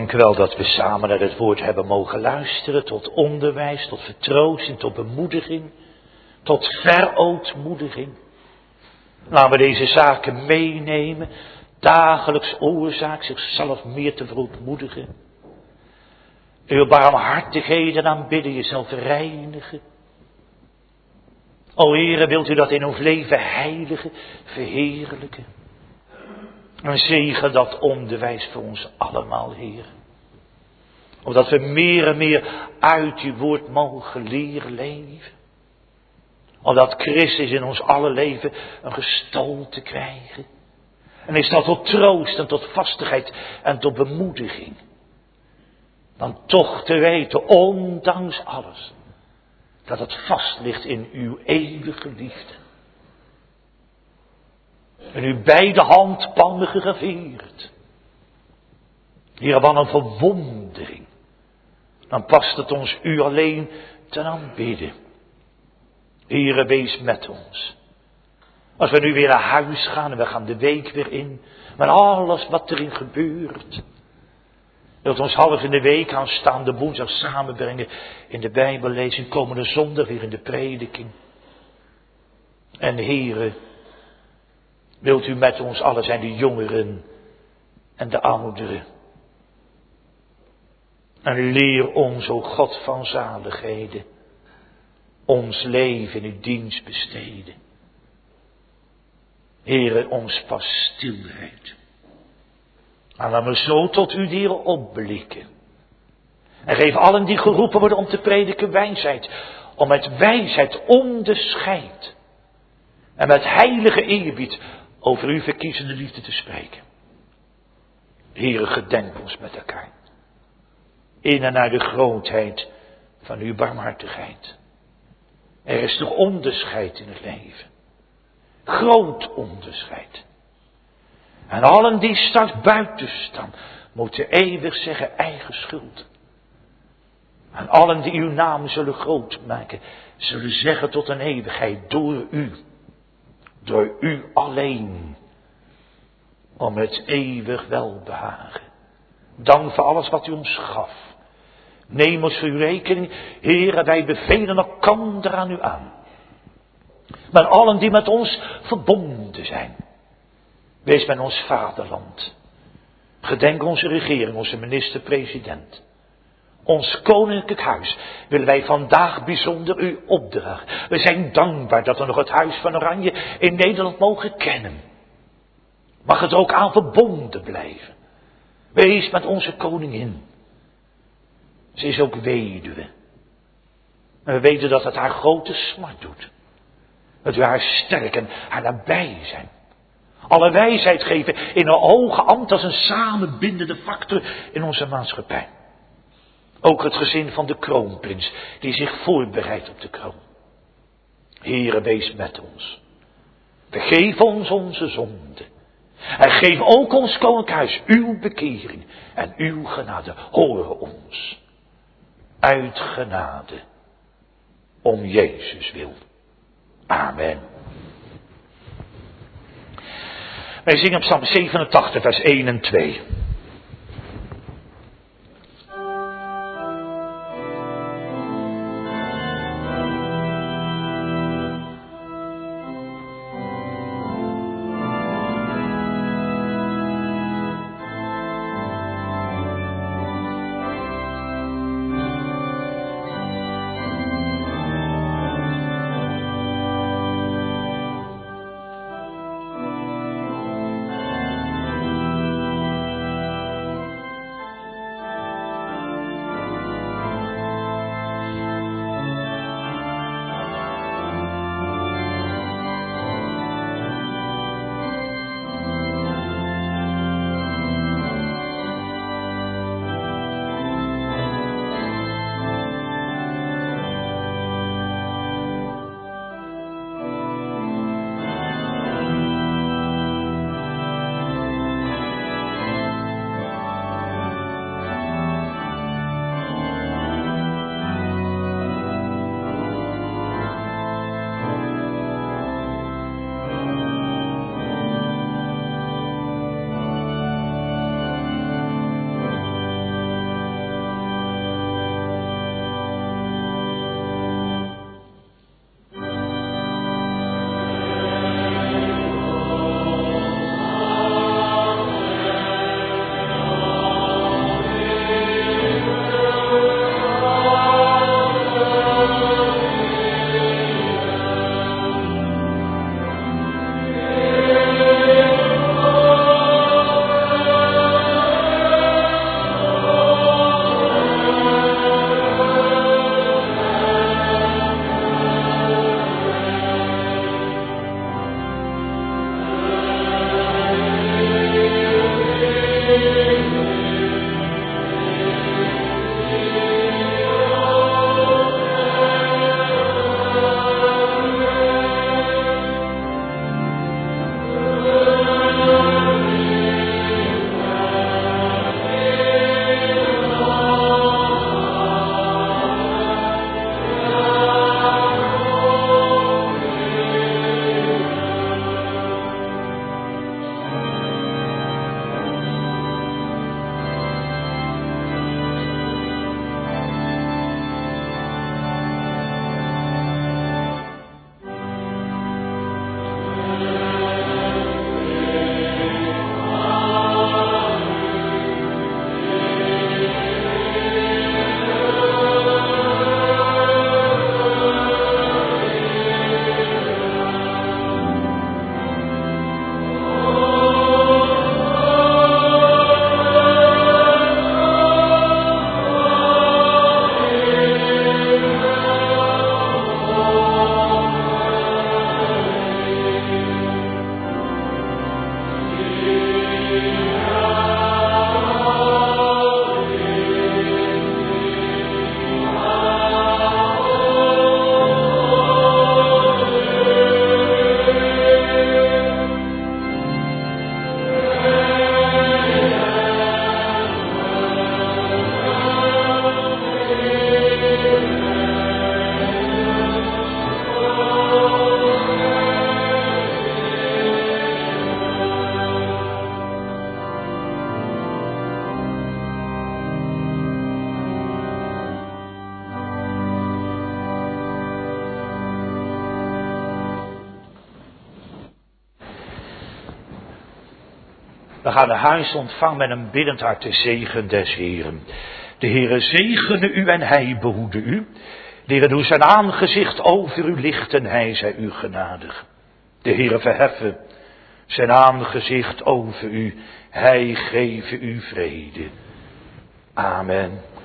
S1: Dank u wel dat we samen naar het woord hebben mogen luisteren, tot onderwijs, tot vertroosting, tot bemoediging, tot verootmoediging. Laten we deze zaken meenemen, dagelijks oorzaak zichzelf meer te verootmoedigen. Uw barmhartigheden aanbidden, jezelf reinigen. O Heere, wilt u dat in ons leven heiligen, verheerlijken. En zegen dat onderwijs voor ons allemaal, Heer. Omdat we meer en meer uit uw woord mogen leren leven. Omdat Christus in ons alle leven een gestalte krijgen. En is dat tot troost en tot vastigheid en tot bemoediging. Dan toch te weten, ondanks alles, dat het vast ligt in uw eeuwige liefde. En uw beide handpalmen gegraveerd. Heer, wat een verwondering. Dan past het ons u alleen te aanbidden. Heere, wees met ons. Als we nu weer naar huis gaan en we gaan de week weer in. Met alles wat erin gebeurt. Wilt ons half in de week aanstaande woensdag samenbrengen in de Bijbellezing. Komende zondag weer in de prediking. En Heere, wilt u met ons allen zijn, de jongeren en de ouderen. En leer ons, o God van zaligheden, ons leven in uw dienst besteden. Heere, ons pas stilheid. En laat me zo tot u dieren opblikken. En geef allen die geroepen worden om te prediken wijsheid. Om met wijsheid onderscheid. En met heilige eerbied over uw verkiezende liefde te spreken. Heere, gedenk ons met elkaar. In en naar de grootheid van uw barmhartigheid. Er is toch onderscheid in het leven. Groot onderscheid. En allen die straks buiten staan, moeten eeuwig zeggen eigen schuld. En allen die uw naam zullen groot maken, zullen zeggen tot een eeuwigheid door u. Door u alleen. Om het eeuwig welbehagen. Dank voor alles wat u ons gaf. Neem ons voor uw rekening. Heere, wij bevelen elkander aan u aan. Maar allen die met ons verbonden zijn. Wees met ons vaderland. Gedenk onze regering, onze minister-president. Ons koninklijk huis willen wij vandaag bijzonder u opdragen. We zijn dankbaar dat we nog het huis van Oranje in Nederland mogen kennen. Mag het ook aan verbonden blijven. Wees met onze koningin. Ze is ook weduwe. En we weten dat het haar grote smart doet. Dat we haar sterk en haar nabij zijn. Alle wijsheid geven in haar hoge ambt als een samenbindende factor in onze maatschappij. Ook het gezin van de kroonprins die zich voorbereidt op de kroon. Heere, wees met ons. Vergeef ons onze zonden. En geef ook ons koninkhuis uw bekering en uw genade. Hoor ons. Uit genade. Om Jezus wil. Amen. Wij zingen Psalm zevenentachtig, vers één en twee. We gaan naar huis ontvangen met een biddend hart de zegen des Heeren. De Heere zegene u en hij behoede u. De Heere doe zijn aangezicht over u lichten, hij zij u genadig. De Heere verheffen zijn aangezicht over u, hij geven u vrede. Amen.